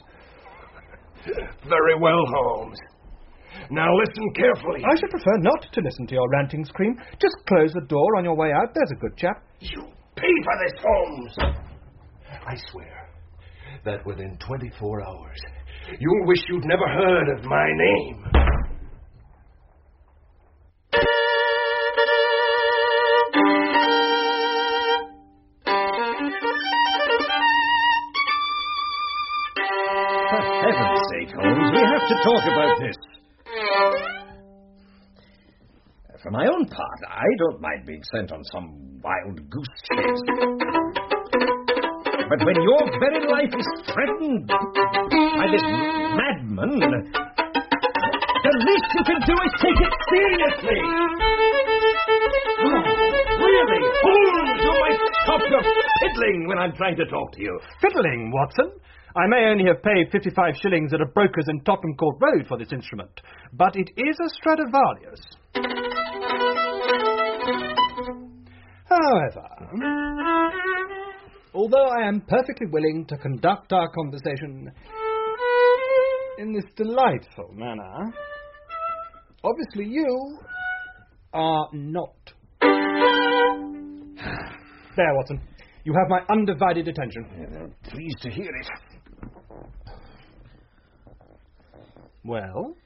Very well, Holmes. Now listen carefully. I should prefer not to listen to your ranting, Scream. Just close the door on your way out. There's a good chap. You pay for this, Holmes. I swear that within 24 hours, you'll wish you'd never heard of my name. For heaven's sake, Holmes, we have to talk about this. For my own part, I don't mind being sent on some wild goose chase. But when your very life is threatened by this madman, the least you can do is take it seriously. Oh, really, Holmes, you might stop your fiddling when I'm trying to talk to you. Fiddling, Watson? I may only have paid 55 shillings at a broker's in Tottenham Court Road for this instrument, but it is a Stradivarius. However, although I am perfectly willing to conduct our conversation in this delightful manner, obviously you are not. There, Watson. You have my undivided attention. I'm pleased to hear it. Well?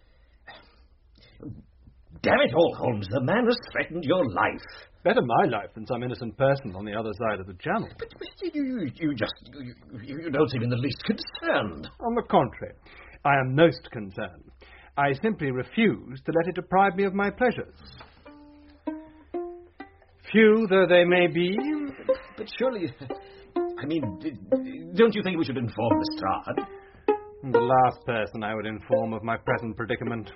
Damn it all, Holmes, the man has threatened your life. Better my life than some innocent person on the other side of the channel. But you don't seem in the least concerned. On the contrary, I am most concerned. I simply refuse to let it deprive me of my pleasures. Few though they may be. But surely, I mean, don't you think we should inform Lestrade? The last person I would inform of my present predicament.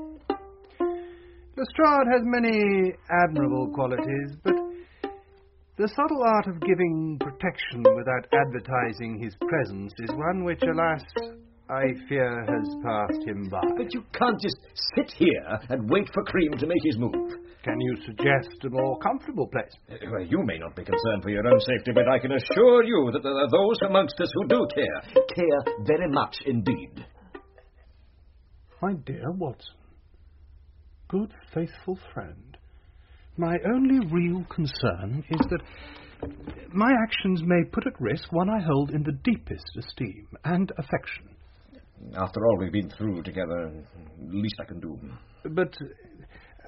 Lestrade has many admirable qualities, but the subtle art of giving protection without advertising his presence is one which, alas, I fear has passed him by. But you can't just sit here and wait for Cream to make his move. Can you suggest a more comfortable place? Well, you may not be concerned for your own safety, but I can assure you that there are those amongst us who do care. Care very much indeed. My dear Watson, good, faithful friend, my only real concern is that my actions may put at risk one I hold in the deepest esteem and affection. After all we've been through together, the least I can do. But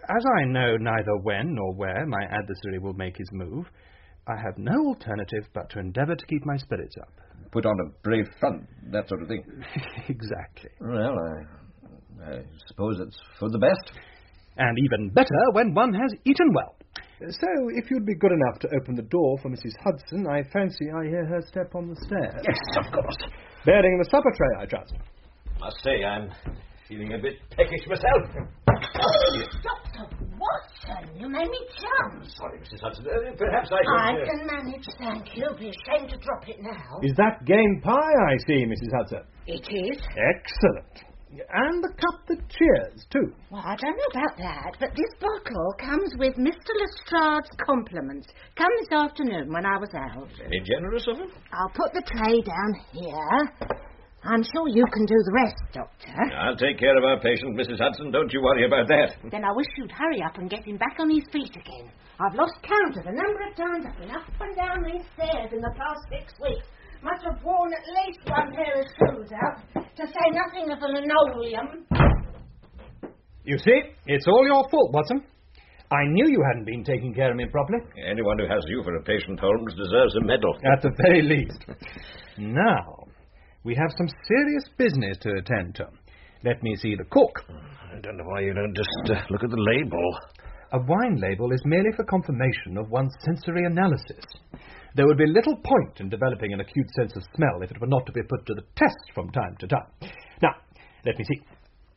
As I know neither when nor where my adversary will make his move, I have no alternative but to endeavour to keep my spirits up. Put on a brave front, that sort of thing. Exactly. Well, I suppose it's for the best. And even better when one has eaten well. So, if you'd be good enough to open the door for Mrs. Hudson, I fancy I hear her step on the stairs. Yes, of course. Bearing the supper tray, I trust. Must say, I'm feeling a bit peckish myself. Dr. Watson, you made me jump. Sorry, Mrs. Hudson. Perhaps I I could... can manage, thank you. Be ashamed to drop it now. Is that game pie I see, Mrs. Hudson? It is. Excellent. And the cup that cheers, too. Well, I don't know about that, but this bottle comes with Mr. Lestrade's compliments. Come this afternoon when I was out. Very generous of him. I'll put the tray down here. I'm sure you can do the rest, Doctor. I'll take care of our patient, Mrs. Hudson. Don't you worry about that. Then I wish you'd hurry up and get him back on his feet again. I've lost count of the number of times I've been up and down these stairs in the past 6 weeks. Must have worn at least one pair of shoes out, to say nothing of the linoleum. You see, it's all your fault, Watson. I knew you hadn't been taking care of me properly. Anyone who has you for a patient, Holmes, deserves a medal. At the very least. Now, we have some serious business to attend to. Let me see the cork. I don't know why you don't just look at the label. A wine label is merely for confirmation of one's sensory analysis. There would be little point in developing an acute sense of smell if it were not to be put to the test from time to time. Now, let me see.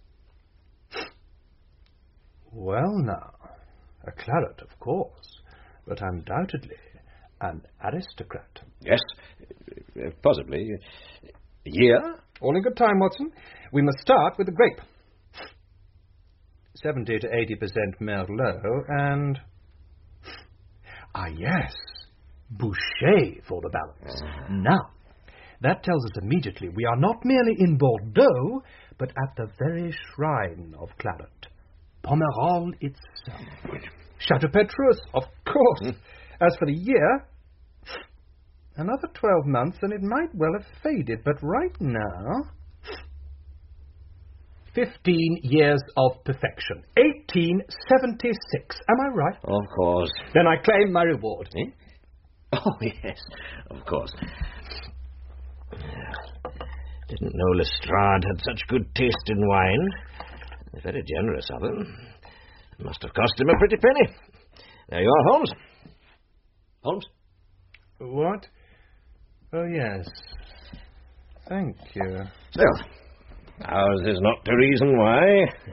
Well, now, a claret, of course, but undoubtedly an aristocrat. Yes, possibly. Year? All in good time, Watson. We must start with the grape. 70 to 80% Merlot and... Ah, yes. Boucher for the balance. Now, that tells us immediately we are not merely in Bordeaux, but at the very shrine of claret. Pomerol itself. Chateau Petrus, of course. As for the year, another 12 months and it might well have faded, but right now... 15 years of perfection. 1876. Am I right? Of course. Then I claim my reward. Eh? Oh, yes, of course. Didn't know Lestrade had such good taste in wine. Very generous of him. Must have cost him a pretty penny. There you are, Holmes. Holmes? What? Oh, yes. Thank you. Still, ours is not the reason why.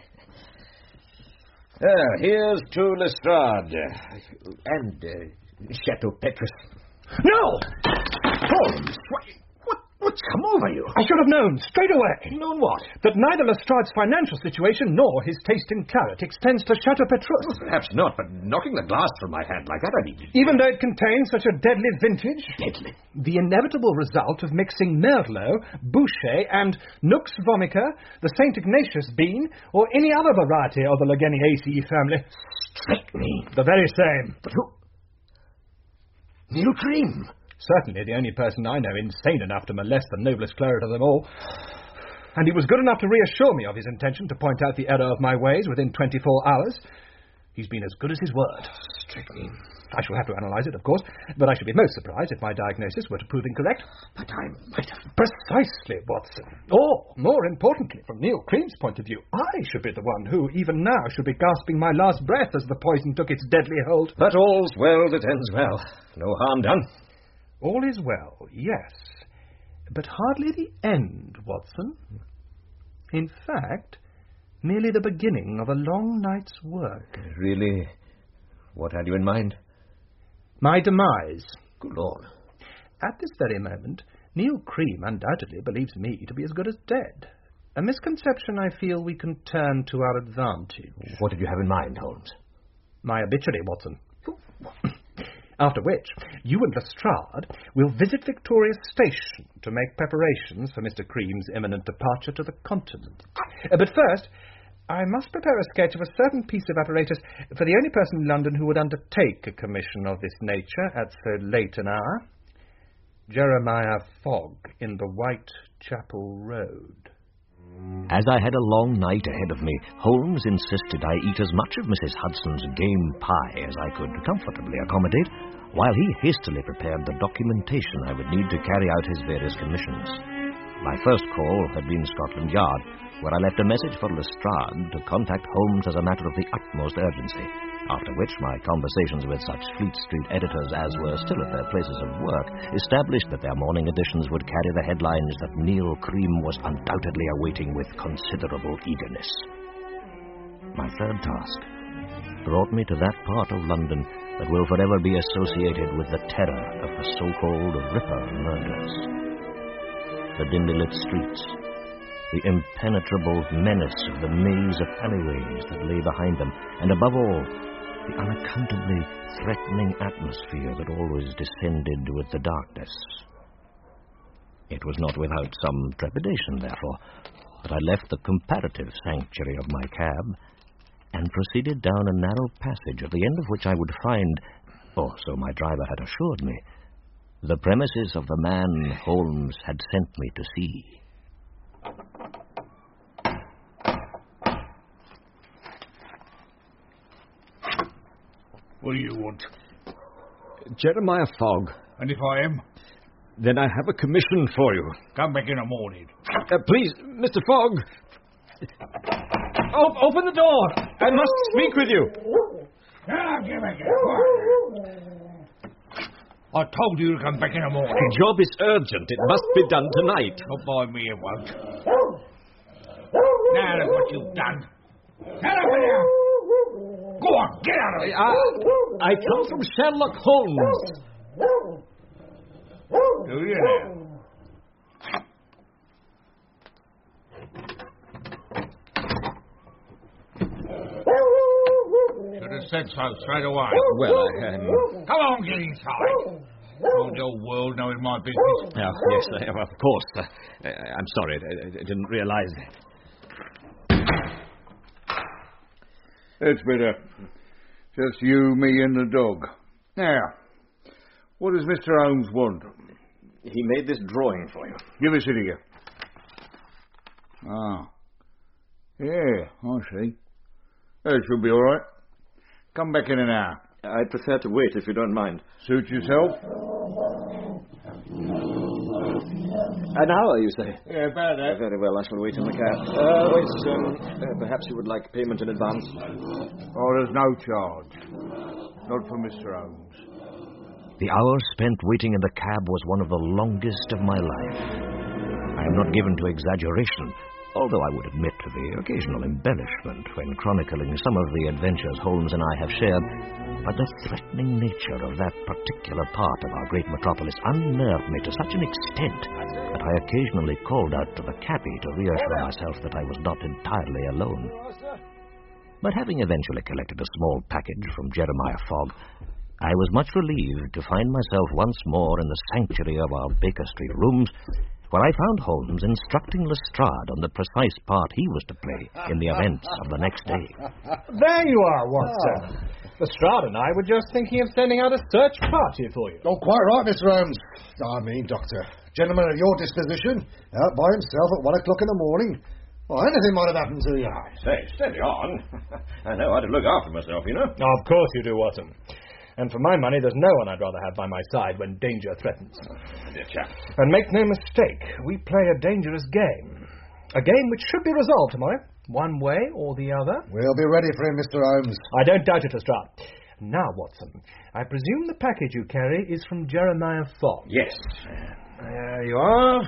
Here's to Lestrade. And Chateau Petrus. No! Holmes, what's come over you? I should have known, straight away. Known what? That neither Lestrade's financial situation nor his taste in claret extends to Chateau Petrus. Perhaps not, but knocking the glass from my hand like that, I mean... Even though it contains such a deadly vintage? Deadly? The inevitable result of mixing Merlot, Boucher, and Nux vomica, the St. Ignatius bean, or any other variety of the Legeniaceae family. Strychnine. The very same. But who... Neil Cream. Certainly the only person I know insane enough to molest the noblest claret of them all. And he was good enough to reassure me of his intention to point out the error of my ways within 24 hours. He's been as good as his word. Strychnine. I shall have to analyse it, of course, but I should be most surprised if my diagnosis were to prove incorrect. But I might have... Precisely, Watson. Or, more importantly, from Neil Cream's point of view, I should be the one who, even now, should be gasping my last breath as the poison took its deadly hold. But all's well that ends well. No harm done. All is well, yes. But hardly the end, Watson. In fact, merely the beginning of a long night's work. Really? What had you in mind? My demise. Good Lord. At this very moment, Neil Cream undoubtedly believes me to be as good as dead. A misconception I feel we can turn to our advantage. What did you have in mind, Holmes? My obituary, Watson. After which, you and Lestrade will visit Victoria Station to make preparations for Mr. Cream's imminent departure to the continent. But first, I must prepare a sketch of a certain piece of apparatus for the only person in London who would undertake a commission of this nature at so late an hour. Jeremiah Fogg in the Whitechapel Road. As I had a long night ahead of me, Holmes insisted I eat as much of Mrs. Hudson's game pie as I could comfortably accommodate, while he hastily prepared the documentation I would need to carry out his various commissions. My first call had been Scotland Yard, where I left a message for Lestrade to contact Holmes as a matter of the utmost urgency, after which my conversations with such Fleet Street editors as were still at their places of work established that their morning editions would carry the headlines that Neil Cream was undoubtedly awaiting with considerable eagerness. My third task brought me to that part of London that will forever be associated with the terror of the so-called Ripper murders. The dimly lit streets, the impenetrable menace of the maze of alleyways that lay behind them, and above all, the unaccountably threatening atmosphere that always descended with the darkness. It was not without some trepidation, therefore, that I left the comparative sanctuary of my cab and proceeded down a narrow passage at the end of which I would find, or so my driver had assured me, the premises of the man Holmes had sent me to see. What do you want? Jeremiah Fogg. And if I am? Then I have a commission for you. Come back in the morning. Please, Mr. Fogg. Open the door. I must speak with you. Give me I told you to come back in the morning. The job is urgent. It must be done tonight. Not by me, it won't. Now look what you've done. Get up here. Go on, get out of here. I come from Sherlock Holmes. Do you now? Should have said so straight away. Well, Come on, get inside. Told the whole world knowing my business. Yes, of course. I'm sorry. I didn't realize. That's better. Just you, me, and the dog. Now, what does Mr. Holmes want? He made this drawing for you. Give us it here. Ah. Yeah, I see. That should be all right. Come back in an hour. I'd prefer to wait if you don't mind. Suit yourself? An hour, you say? Yeah, about that. Very well, I shall wait in the cab. Perhaps you would like payment in advance? Oh, there's no charge. Not for Mr. Holmes. The hour spent waiting in the cab was one of the longest of my life. I am not given to exaggeration, although I would admit to the occasional embellishment when chronicling some of the adventures Holmes and I have shared, but the threatening nature of that particular part of our great metropolis unnerved me to such an extent that I occasionally called out to the cabby to reassure myself that I was not entirely alone. But having eventually collected a small package from Jeremiah Fogg, I was much relieved to find myself once more in the sanctuary of our Baker Street rooms, where I found Holmes instructing Lestrade on the precise part he was to play in the events of the next day. There you are, Watson. Lestrade and I were just thinking of sending out a search party for you. Oh, quite right, Mr. Holmes. Doctor. Gentleman of your disposition, out by himself at 1 o'clock in the morning. Well, anything might have happened to you. Say, steady on. I know how to look after myself, you know. Oh, of course you do, Watson. And for my money, there's no one I'd rather have by my side when danger threatens. Dear chap. And make no mistake, we play a dangerous game. A game which should be resolved tomorrow, one way or the other. We'll be ready for him, Mr. Holmes. I don't doubt it, Lestrade. Now, Watson, I presume the package you carry is from Jeremiah Fogg. Yes. There you are.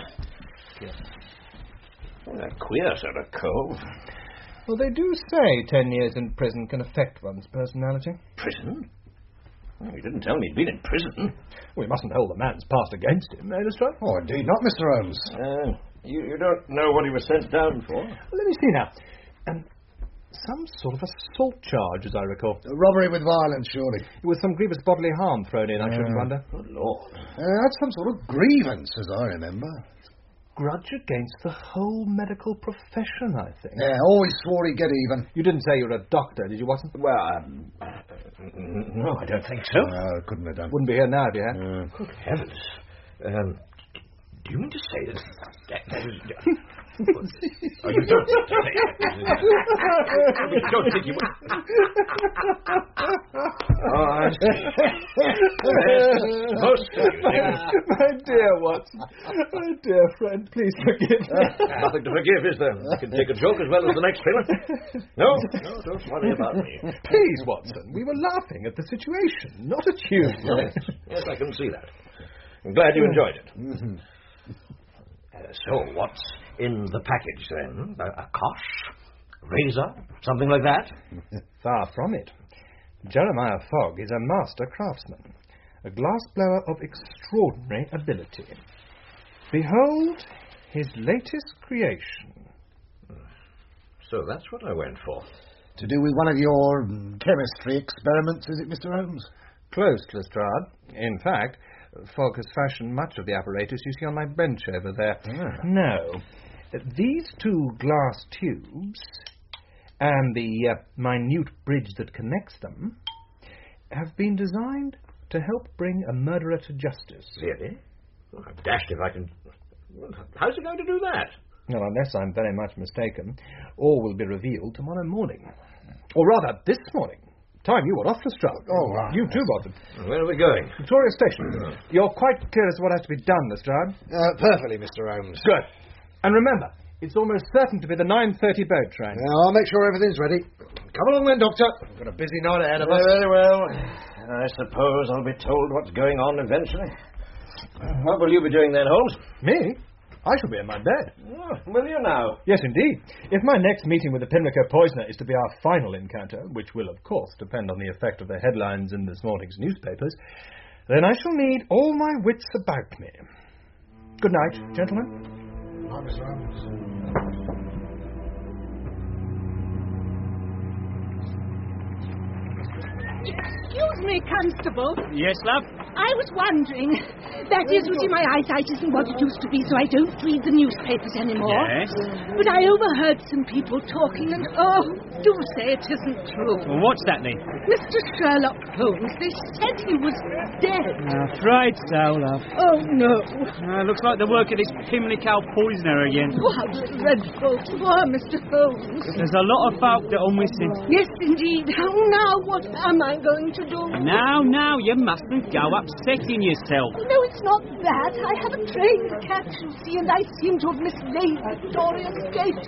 A queer sort of cove. Well, they do say 10 years in prison can affect one's personality. Prison? Oh, he didn't tell me he'd been in prison. We mustn't hold the man's past against him, eh, Lestrade? Oh, indeed not, Mr. Holmes. You don't know what he was sent down for? Well, let me see now. Some sort of assault charge, as I recall. Robbery with violence, surely. With some grievous bodily harm thrown in, I shouldn't wonder. Good Lord. That's some sort of grievance, as I remember. Grudge against the whole medical profession, I think. Yeah, always swore he'd get even. You didn't say you were a doctor, did you, Watson? Well, no, I don't think so. Couldn't have done. Wouldn't be here now if you had. Good heavens. Do you mean to say that Oh, you don't think you... Oh, I see. Most of you think... My dear Watson, my dear friend, please forgive me. Nothing to forgive, is there? I can take a joke as well as the next fella. No, don't worry about me. Please, Watson, we were laughing at the situation, not at you. Yes, I can see that. I'm glad you enjoyed it. So, what's in the package, then? A kosh? Razor? Something like that? Far from it. Jeremiah Fogg is a master craftsman, a glassblower of extraordinary ability. Behold his latest creation. So that's what I went for. To do with one of your chemistry experiments, is it, Mr. Holmes? Close, Lestrade. In fact, Fogg has fashioned much of the apparatus you see on my bench over there. No. These two glass tubes and the minute bridge that connects them have been designed to help bring a murderer to justice. Really? Well, I'm dashed if I can... How's it going to do that? Well, unless I'm very much mistaken, all will be revealed tomorrow morning. Or rather, this morning. Time you were off, Lestrade. Oh, right. You too, Watson. Where are we going? Victoria Station. You're quite clear as to what has to be done, Lestrade? Perfectly, Mr. Holmes. Good. And remember, it's almost certain to be the 9:30 boat train. I'll make sure everything's ready. Come along then, Doctor. We've got a busy night ahead of us. Very well. I suppose I'll be told what's going on eventually. What will you be doing then, Holmes? Me? I shall be in my bed. Oh, will you now? Yes, indeed. If my next meeting with the Pimlico poisoner is to be our final encounter, which will, of course, depend on the effect of the headlines in this morning's newspapers, then I shall need all my wits about me. Good night, gentlemen. Right, Mr. Holmes. Excuse me, Constable. Yes, love? I was wondering. That is, you see, my eyesight isn't what it used to be, so I don't read the newspapers anymore. Yes? But I overheard some people talking, and do say it isn't true. Well, what's that, then? Mr. Sherlock Holmes, they said he was dead. Afraid so, love. Oh, no. Looks like the work of this Pimlico poisoner again. Oh, how dreadful. Poor Mr. Holmes. There's a lot of folk that are missing. Yes, indeed. Now, what am I going to do? Now, you mustn't go upsetting yourself. No, it's not that. I have a train to catch, you see, and I seem to have mislaid Victoria's Gate.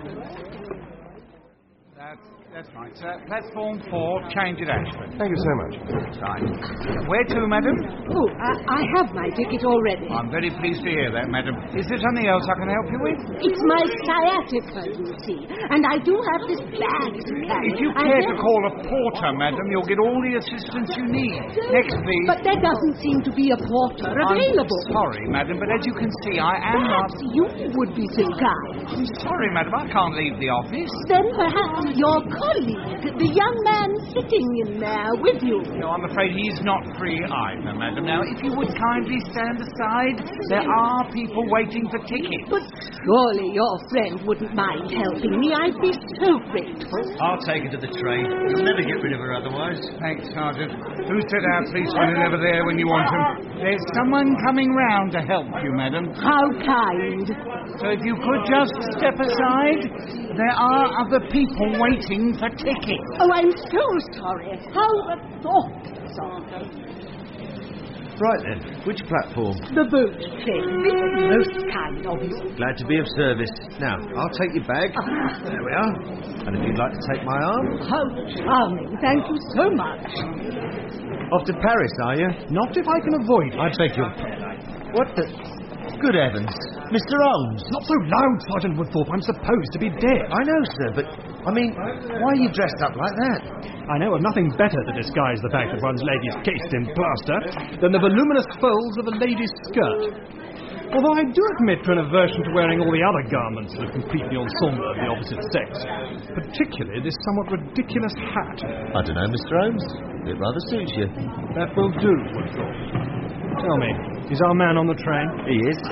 That's right, sir. Platform 4, change at Ashford. Thank you so much. Right. Where to, madam? Oh, I have my ticket already. I'm very pleased to hear that, madam. Is there something else I can help you with? It's my sciatica, you see, and I do have this bag to carry. If you care to call a porter, madam, you'll get all the assistance you need. Next, please. But there doesn't seem to be a porter available. I'm sorry, madam, but as you can see, I am Perhaps you would be so kind. I'm sorry, madam, I can't leave the office. Then perhaps your colleague, the young man sitting in there with you. No, I'm afraid he's not free either, madam. Now, if you would kindly stand aside, there are people waiting for tickets. But surely your friend wouldn't mind helping me. I'd be so grateful. I'll take her to the train. You'll never get rid of her otherwise. Thanks, Sergeant. Do set our policemen are never there when you want them. There's someone coming round to help you, madam. How kind. So if you could just step aside, there are other people waiting for tickets. Oh, I'm so sorry. How thoughtless of them. Right then, which platform? The boat train. This is most kind of you. Glad to be of service. Now, I'll take your bag. There we are. And if you'd like to take my arm. How charming. Thank you so much. Off to Paris, are you? Not if I can avoid it. I'd take your... What the... Good heavens. Mr. Holmes. Not so loud, Sergeant Woodthorpe. I'm supposed to be dead. I know, sir, but... I mean, why are you dressed up like that? I know of nothing better to disguise the fact that one's leg is cased in plaster than the voluminous folds of a lady's skirt. Although I do admit to an aversion to wearing all the other garments that complete the ensemble of the opposite sex. Particularly this somewhat ridiculous hat. I don't know, Mr. Holmes. It rather suits you. That will do, Woodthorpe. Tell me, is our man on the train? He is.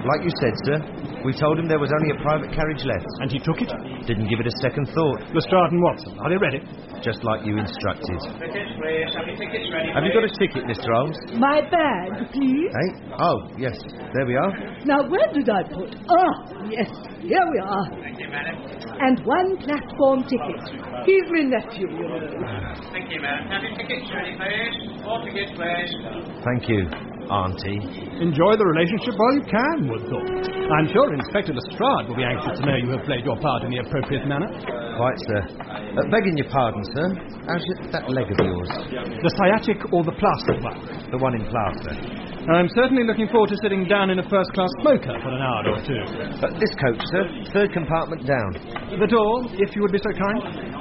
Like you said, sir. We told him there was only a private carriage left. And he took it? Didn't give it a second thought. Lestrade and Watson, are they ready? Just like you instructed. Tickets, please. Have your tickets ready, Have you got a ticket, Mr. Holmes? My bag, please. Hey? Oh, yes. There we are. Now, where did I put? Yes. Here we are. Thank you, madam. And one platform ticket. He's my nephew, you know. Thank you, madam. Have your tickets ready, please. 4 tickets, please. Thank you, Auntie. Enjoy the relationship while you can, Woodthorpe. I'm sure Inspector Lestrade will be anxious to know you have played your part in the appropriate manner. Quite, sir. Begging your pardon, sir. How's that leg of yours? The sciatic or the plaster one? The one in plaster. I'm certainly looking forward to sitting down in a first-class smoker for an hour or two. This coach, sir. 3rd compartment down. The door, if you would be so kind.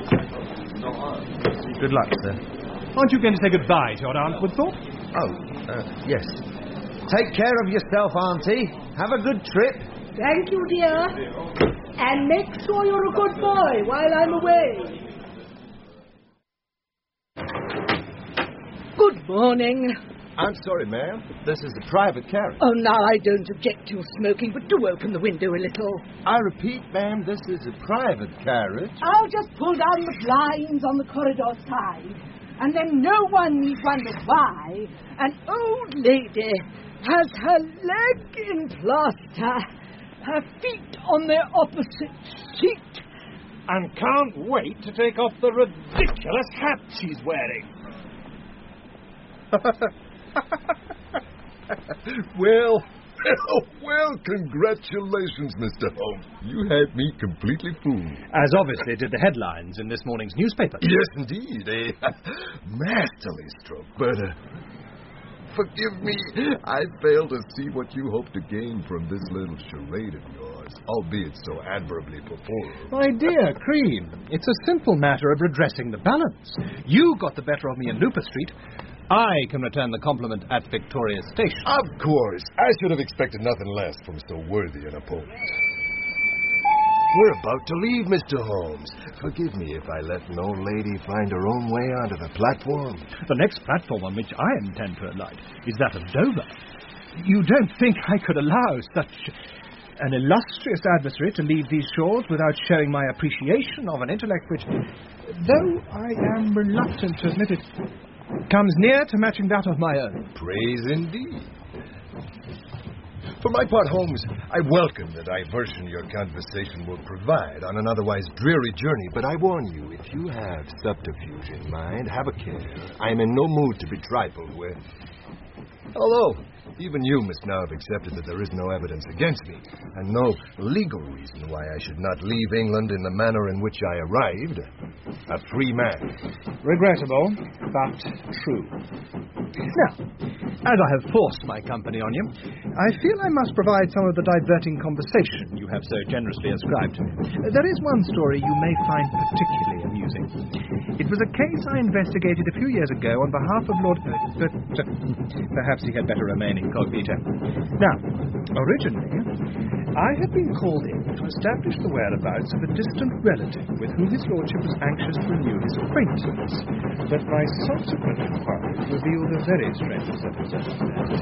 Good luck, sir. Aren't you going to say goodbye to your Aunt Woodthorpe? Oh, yes. Take care of yourself, Auntie. Have a good trip. Thank you, dear. And make sure you're a good boy while I'm away. Good morning. I'm sorry, ma'am. This is a private carriage. Oh, now I don't object to your smoking, but do open the window a little. I repeat, ma'am, this is a private carriage. I'll just pull down the blinds on the corridor side, and then no one need wonder why an old lady has her leg in plaster, her feet on their opposite seat, and can't wait to take off the ridiculous hat she's wearing. Well, congratulations, Mr. Holmes. You had me completely fooled. As obviously did the headlines in this morning's newspaper. Yes, indeed. A masterly stroke. But, forgive me, I fail to see what you hope to gain from this little charade of yours, albeit so admirably performed. My dear Cream, it's a simple matter of redressing the balance. You got the better of me in Looper Street. I can return the compliment at Victoria Station. Of course. I should have expected nothing less from so worthy an opponent. We're about to leave, Mr. Holmes. Forgive me if I let an old lady find her own way onto the platform. The next platform on which I intend to alight is that of Dover. You don't think I could allow such an illustrious adversary to leave these shores without showing my appreciation of an intellect which, though I am reluctant to admit it, comes near to matching that of my own. Praise indeed. For my part, Holmes, I welcome the diversion your conversation will provide on an otherwise dreary journey, but I warn you, if you have subterfuge in mind, have a care. I am in no mood to be trifled with. Although, even you must now have accepted that there is no evidence against me, and no legal reason why I should not leave England in the manner in which I arrived, a free man. Regrettable, but true. Now, as I have forced my company on you, I feel I must provide some of the diverting conversation you have so generously ascribed to me. There is one story you may find particularly amusing. It was a case I investigated a few years ago on behalf of Lord... perhaps he had better remain incognito. Now, originally, I had been called in to establish the whereabouts of a distant relative with whom his lordship was anxious to renew his acquaintance, but my subsequent inquiries revealed a very strange set of circumstances.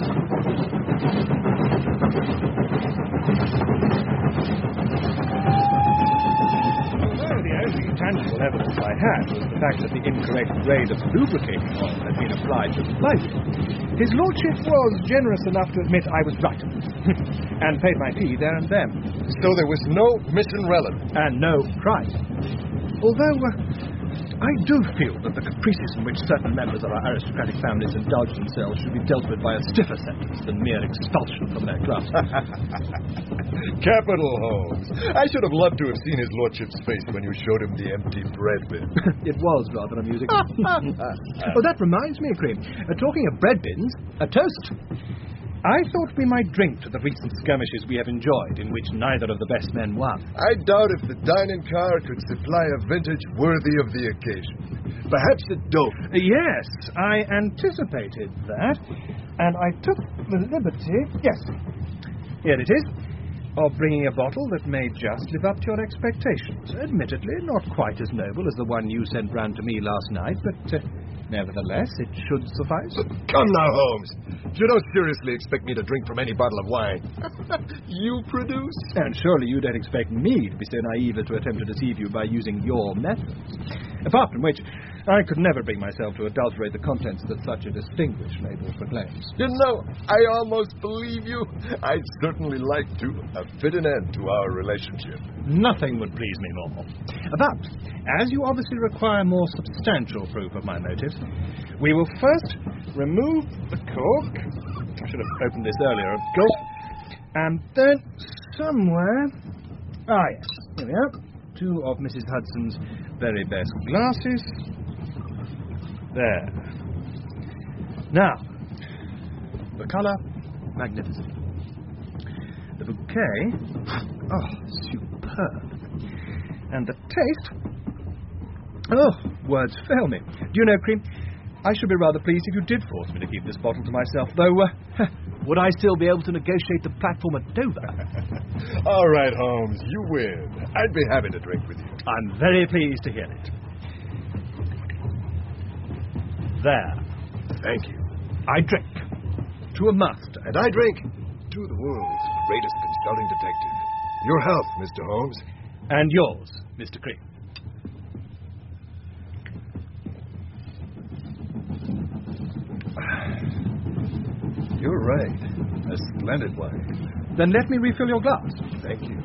Although the only tangible evidence I had was the fact that the incorrect grade of lubricating oil had been applied to the flywheel, his lordship was generous enough to admit I was right, and paid my fee there and then. So there was no missing relative? And no crime. Although, I do feel that the caprices in which certain members of our aristocratic families indulge themselves should be dealt with by a stiffer sentence than mere expulsion from their clubs. Capital, Holmes. I should have loved to have seen his lordship's face when you showed him the empty bread bin. It was rather amusing. Oh, that reminds me, Cream. Talking of bread bins, a toast. I thought we might drink to the recent skirmishes we have enjoyed, in which neither of the best men won. I doubt if the dining car could supply a vintage worthy of the occasion. Perhaps at Dover. Yes, I anticipated that, and I took the liberty... Yes, here it is. Of bringing a bottle that may just live up to your expectations. Admittedly, not quite as noble as the one you sent round to me last night, but Nevertheless, it should suffice. Come now, Holmes. You don't seriously expect me to drink from any bottle of wine. You produce? And surely you don't expect me to be so naive as to attempt to deceive you by using your methods. Apart from which, I could never bring myself to adulterate the contents that such a distinguished label proclaims. You know, I almost believe you. I'd certainly like to fit an end to our relationship. Nothing would please me more. But, as you obviously require more substantial proof of my motives, we will first remove the cork. I should have opened this earlier, of course. And then, somewhere... Ah, yes. Here we are. 2 of Mrs. Hudson's very best glasses. There. Now, the colour, magnificent. The bouquet, superb. And the taste, words fail me. Do you know, Cream, I should be rather pleased if you did force me to keep this bottle to myself, though, would I still be able to negotiate the platform at Dover? All right, Holmes, you win. I'd be happy to drink with you. I'm very pleased to hear it. There. Thank you. I drink to a master. And I drink to the world's greatest consulting detective. Your health, Mr. Holmes. And yours, Mr. Cream. You're right. A splendid wine. Then let me refill your glass. Thank you.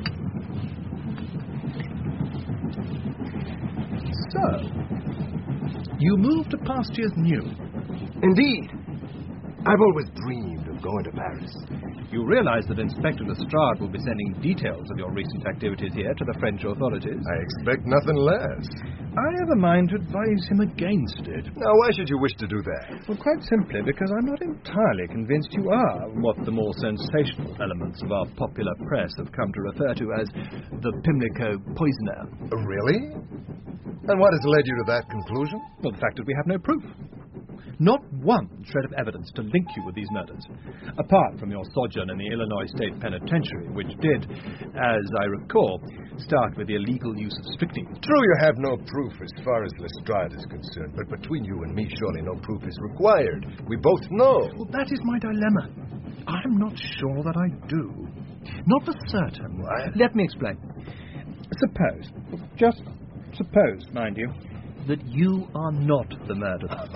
So, you moved to pastures new. Indeed. I've always dreamed of going to Paris. You realize that Inspector Lestrade will be sending details of your recent activities here to the French authorities? I expect nothing less. I have a mind to advise him against it. Now, why should you wish to do that? Well, quite simply because I'm not entirely convinced you are what the more sensational elements of our popular press have come to refer to as the Pimlico poisoner. Really? And what has led you to that conclusion? Well, the fact that we have no proof. Not one shred of evidence to link you with these murders, apart from your sojourn in the Illinois State Penitentiary, which did, as I recall, start with the illegal use of strychnine. True, you have no proof as far as Lestrade is concerned, but between you and me, surely no proof is required. We both know. Well, that is my dilemma. I'm not sure that I do. Not for certain. What? Let me explain. Suppose, just suppose, mind you, that you are not the murderer,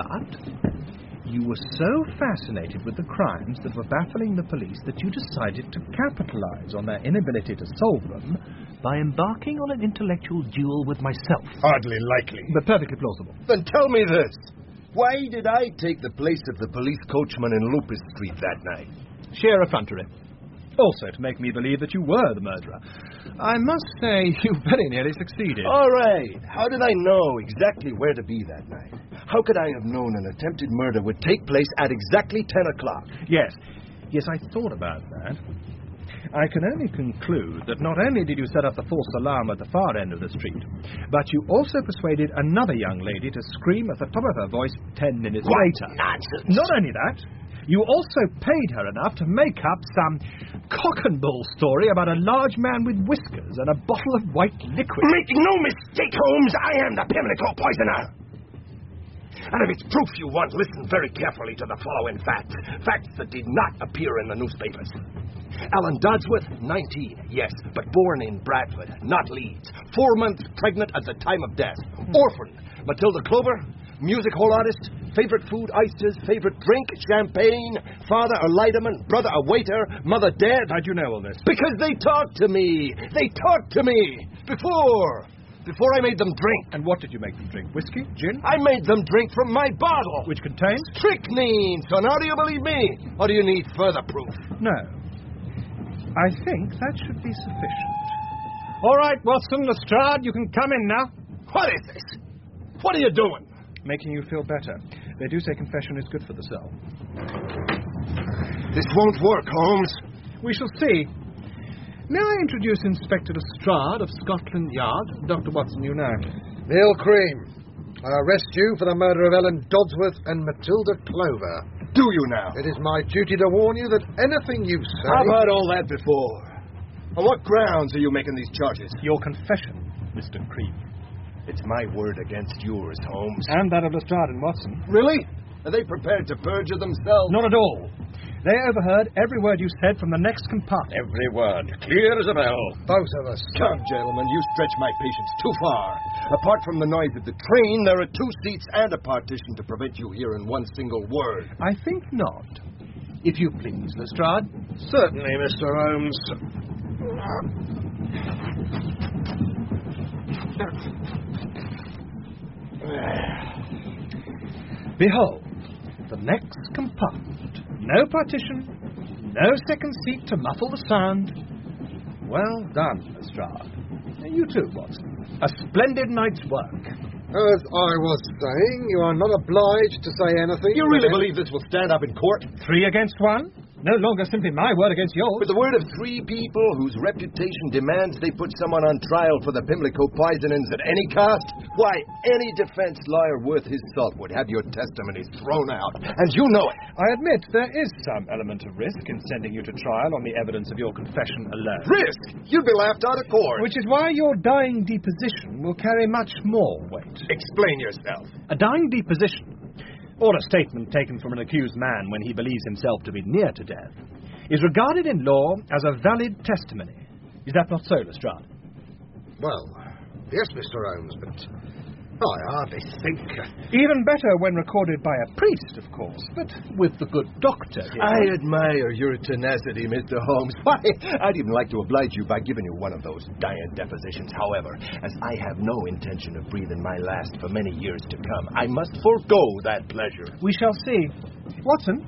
but you were so fascinated with the crimes that were baffling the police that you decided to capitalize on their inability to solve them by embarking on an intellectual duel with myself. Hardly likely. But perfectly plausible. Then tell me this. Why did I take the place of the police coachman in Lupus Street that night? Sheer effrontery. Also to make me believe that you were the murderer. I must say, you very nearly succeeded. All right. How did I know exactly where to be that night? How could I have known an attempted murder would take place at exactly 10 o'clock? Yes, I thought about that. I can only conclude that not only did you set up the false alarm at the far end of the street, but you also persuaded another young lady to scream at the top of her voice 10 minutes later. Nonsense. Not only that, you also paid her enough to make up some cock-and-bull story about a large man with whiskers and a bottle of white liquid. Make no mistake, Holmes, I am the Pimlico poisoner. And if it's proof you want, listen very carefully to the following facts. Facts that did not appear in the newspapers. Ellen Dodsworth, 19, yes, but born in Bradford, not Leeds. 4 months pregnant at the time of death. Orphan. Matilda Clover, music hall artist. Favorite food, oysters. Favorite drink, champagne. Father, a lighterman. Brother, a waiter. Mother, dead. How'd you know all this? Because they talked to me. They talked to me. Before I made them drink. And what did you make them drink? Whiskey? Gin? I made them drink from my bottle. Which contains? Strychnine. So now do you believe me? Or do you need further proof? No. I think that should be sufficient. All right, Watson, Lestrade, you can come in now. What is this? What are you doing? Making you feel better. They do say confession is good for the soul. This won't work, Holmes. We shall see. May I introduce Inspector Lestrade of Scotland Yard? Dr. Watson, you know. Neil Cream. I arrest you for the murder of Ellen Dodsworth and Matilda Clover. Do you now? It is my duty to warn you that anything you say... I've heard all that before. On what grounds are you making these charges? Your confession, Mr. Cream. It's my word against yours, Holmes. And that of Lestrade and Watson. Really? Are they prepared to perjure themselves? Not at all. They overheard every word you said from the next compartment. Every word. Clear as a bell. Both of us. Come, gentlemen, you stretch my patience too far. Apart from the noise of the train, there are 2 seats and a partition to prevent you hearing one single word. I think not. If you please, Lestrade. Certainly, Mr. Holmes. Behold, the next compartment. No partition, no second seat to muffle the sound. Well done, Lestrade. And you too, Watson. A splendid night's work. As I was saying, you are not obliged to say anything. You really believe this will stand up in court? 3 against 1? No longer simply my word against yours. With the word of 3 people whose reputation demands they put someone on trial for the Pimlico poisonings at any cost? Why, any defense lawyer worth his salt would have your testimonies thrown out. And you know it. I admit there is some element of risk in sending you to trial on the evidence of your confession alone. Risk? You'd be laughed out of court. Which is why your dying deposition will carry much more weight. Explain yourself. A dying deposition, or a statement taken from an accused man when he believes himself to be near to death, is regarded in law as a valid testimony. Is that not so, Lestrade? Well, yes, Mr. Holmes, but I hardly think... Even better when recorded by a priest, of course, but with the good doctor here. I admire your tenacity, Mr. Holmes. Why, I'd even like to oblige you by giving you one of those dying depositions. However, as I have no intention of breathing my last for many years to come, I must forego that pleasure. We shall see. Watson,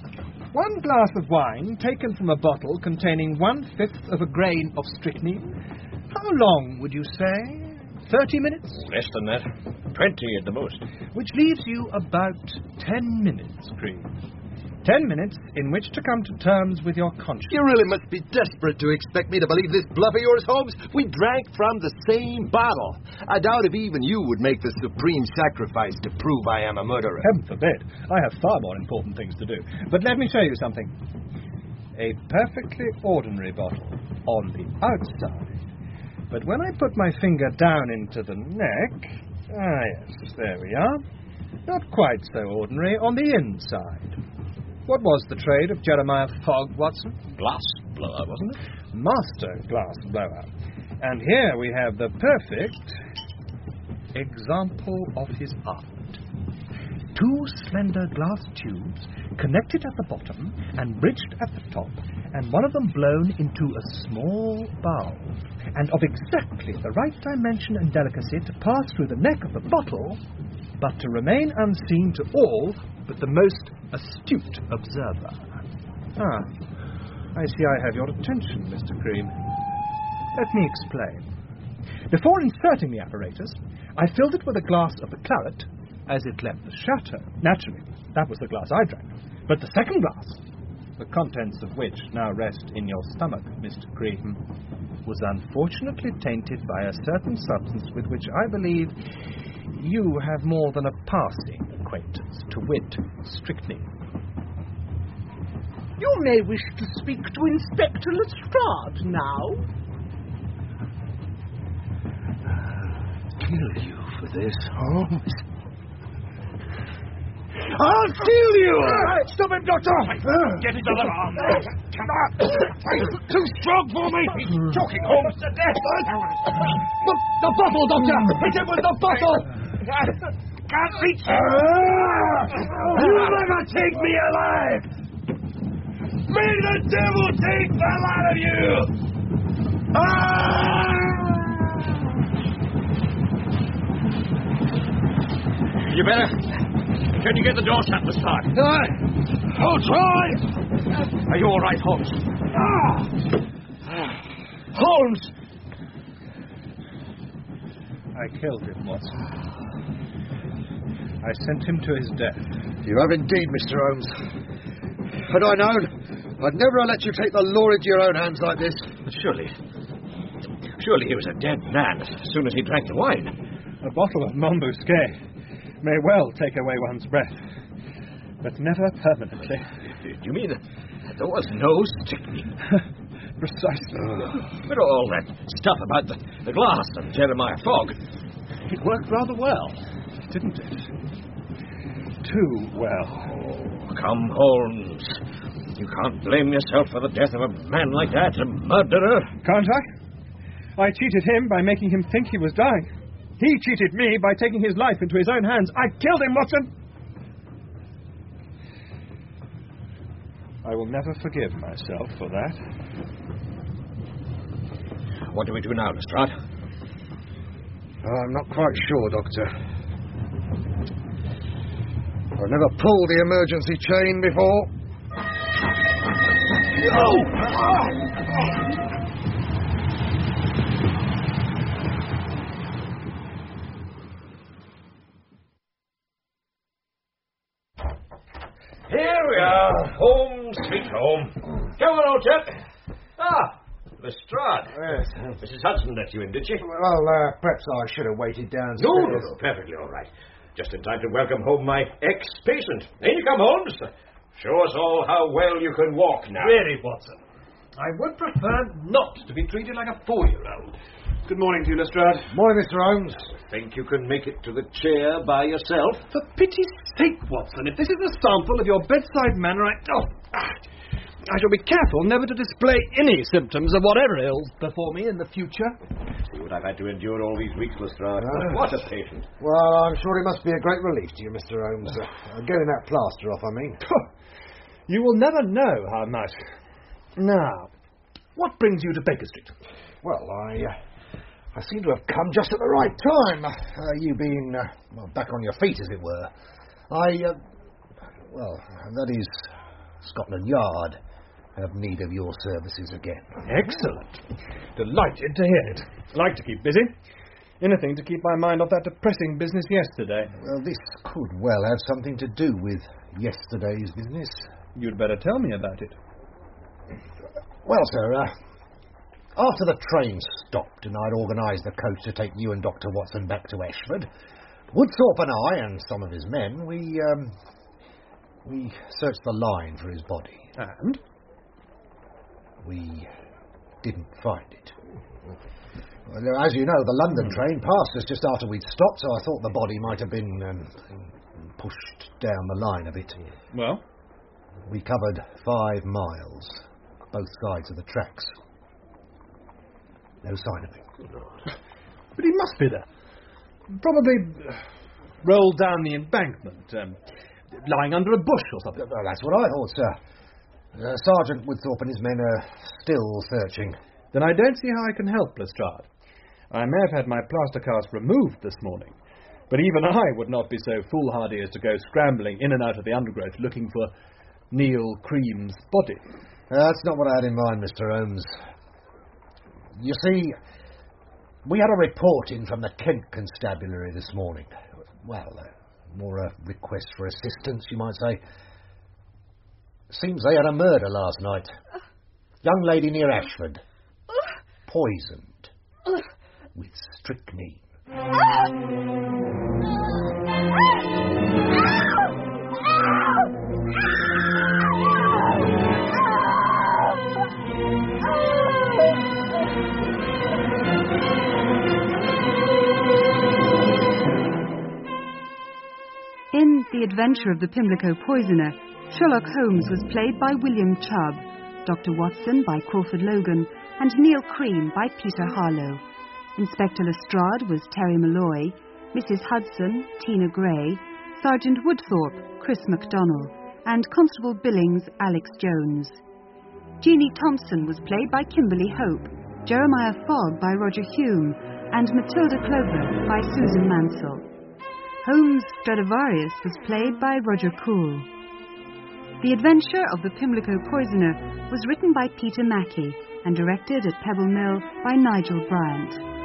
1 glass of wine taken from a bottle containing 1/5 of a grain of strychnine. How long would you say? 30 minutes? Less than that. 20 at the most. Which leaves you about 10 minutes, Cream. 10 minutes in which to come to terms with your conscience. You really must be desperate to expect me to believe this bluff of yours, Holmes. We drank from the same bottle. I doubt if even you would make the supreme sacrifice to prove I am a murderer. Heaven forbid. I have far more important things to do. But let me show you something. A perfectly ordinary bottle on the outside. But when I put my finger down into the neck... yes, there we are. Not quite so ordinary on the inside. What was the trade of Jeremiah Fogg, Watson? Glass blower, wasn't it? Master glass blower. And here we have the perfect example of his art. 2 slender glass tubes connected at the bottom and bridged at the top, and one of them blown into a small valve, and of exactly the right dimension and delicacy to pass through the neck of the bottle, but to remain unseen to all but the most astute observer. I see I have your attention, Mr. Cream. Let me explain. Before inserting the apparatus, I filled it with a glass of the claret as it left the chateau. Naturally, that was the glass I drank. But the second glass, the contents of which now rest in your stomach, Mr. Cream, was unfortunately tainted by a certain substance with which I believe you have more than a passing acquaintance, to wit, strychnine. You may wish to speak to Inspector Lestrade now. Kill you for this, Holmes. I'll kill you! Stop him, Doctor! Get his other arm. Come on! He's too strong for me! He's choking Holmes to death! The bottle, Doctor! Hit him with the bottle! Can't reach him! You'll never take me alive! May the devil take the lot of you! You better... Can you get the door shut this time? I'll try! Are you all right, Holmes? Holmes! I killed him, Watson. I sent him to his death. You have indeed, Mr. Holmes. Had I known, I'd never have let you take the law into your own hands like this. But surely he was a dead man as soon as he drank the wine. A bottle of Montbusquet may well take away one's breath, but never permanently. You mean there was no strychnine? Precisely. But all that stuff about the glass and Jeremiah Fogg, It worked rather well, didn't it? Too well. Oh, come, Holmes. You can't blame yourself for the death of a man like that, a murderer. Can't I? I cheated him by making him think he was dying. He cheated me by taking his life into his own hands. I killed him, Watson! I will never forgive myself for that. What do we do now, Lestrade? I'm not quite sure, Doctor. I've never pulled the emergency chain before. Here we are, home sweet home. Come on, old chap. Lestrade. Yes. Mrs. Hudson let you in, did she? Well, perhaps I should have waited downstairs. No, perfectly all right. Just in time to welcome home my ex-patient. In you come, Holmes. Show us all how well you can walk now. Really, Watson, I would prefer not to be treated like a 4-year-old. Good morning to you, Lestrade. Morning, Mr. Holmes. Think you can make it to the chair by yourself? For pity's sake, Watson, if this is a sample of your bedside manner, I shall be careful never to display any symptoms of whatever ails before me in the future. See what I've had to endure all these weeks, Lestrade. What a patient. Well, I'm sure it must be a great relief to you, Mr. Holmes. Getting that plaster off, I mean. You will never know how much. Now, what brings you to Baker Street? Well, I seem to have come just at the right time. You being back on your feet, as it were. That is Scotland Yard have need of your services again. Excellent. Delighted to hear it. Like to keep busy. Anything to keep my mind off that depressing business yesterday. Well, this could well have something to do with yesterday's business. You'd better tell me about it. Well, sir, after the train stopped and I'd organised the coach to take you and Dr. Watson back to Ashford, Woodthorpe and I and some of his men, we searched the line for his body. And? We didn't find it. Well, as you know, the London train passed us just after we'd stopped, so I thought the body might have been pushed down the line a bit. Well? We covered 5 miles, both sides of the tracks. No sign of him. But he must be there. Probably rolled down the embankment, lying under a bush or something. Well, that's what I thought, sir. Sergeant Woodthorpe and his men are still searching. Then I don't see how I can help, Lestrade. I may have had my plaster cast removed this morning, but even I would not be so foolhardy as to go scrambling in and out of the undergrowth looking for Neil Cream's body. That's not what I had in mind, Mr. Holmes. You see, we had a report in from the Kent Constabulary this morning. Well, more a request for assistance, you might say. Seems they had a murder last night. Young lady near Ashford. Poisoned. With strychnine. In The Adventure of the Pimlico Poisoner, Sherlock Holmes was played by William Chubb, Dr. Watson by Crawford Logan, and Neil Cream by Peter Harlow. Inspector Lestrade was Terry Malloy, Mrs. Hudson, Tina Gray, Sergeant Woodthorpe, Chris MacDonnell, and Constable Billings, Alex Jones. Jeannie Thompson was played by Kimberly Hope, Jeremiah Fogg by Roger Hume, and Matilda Clover by Susan Mansell. Holmes Stradivarius was played by Roger Cool. The Adventure of the Pimlico Poisoner was written by Peter Mackie and directed at Pebble Mill by Nigel Bryant.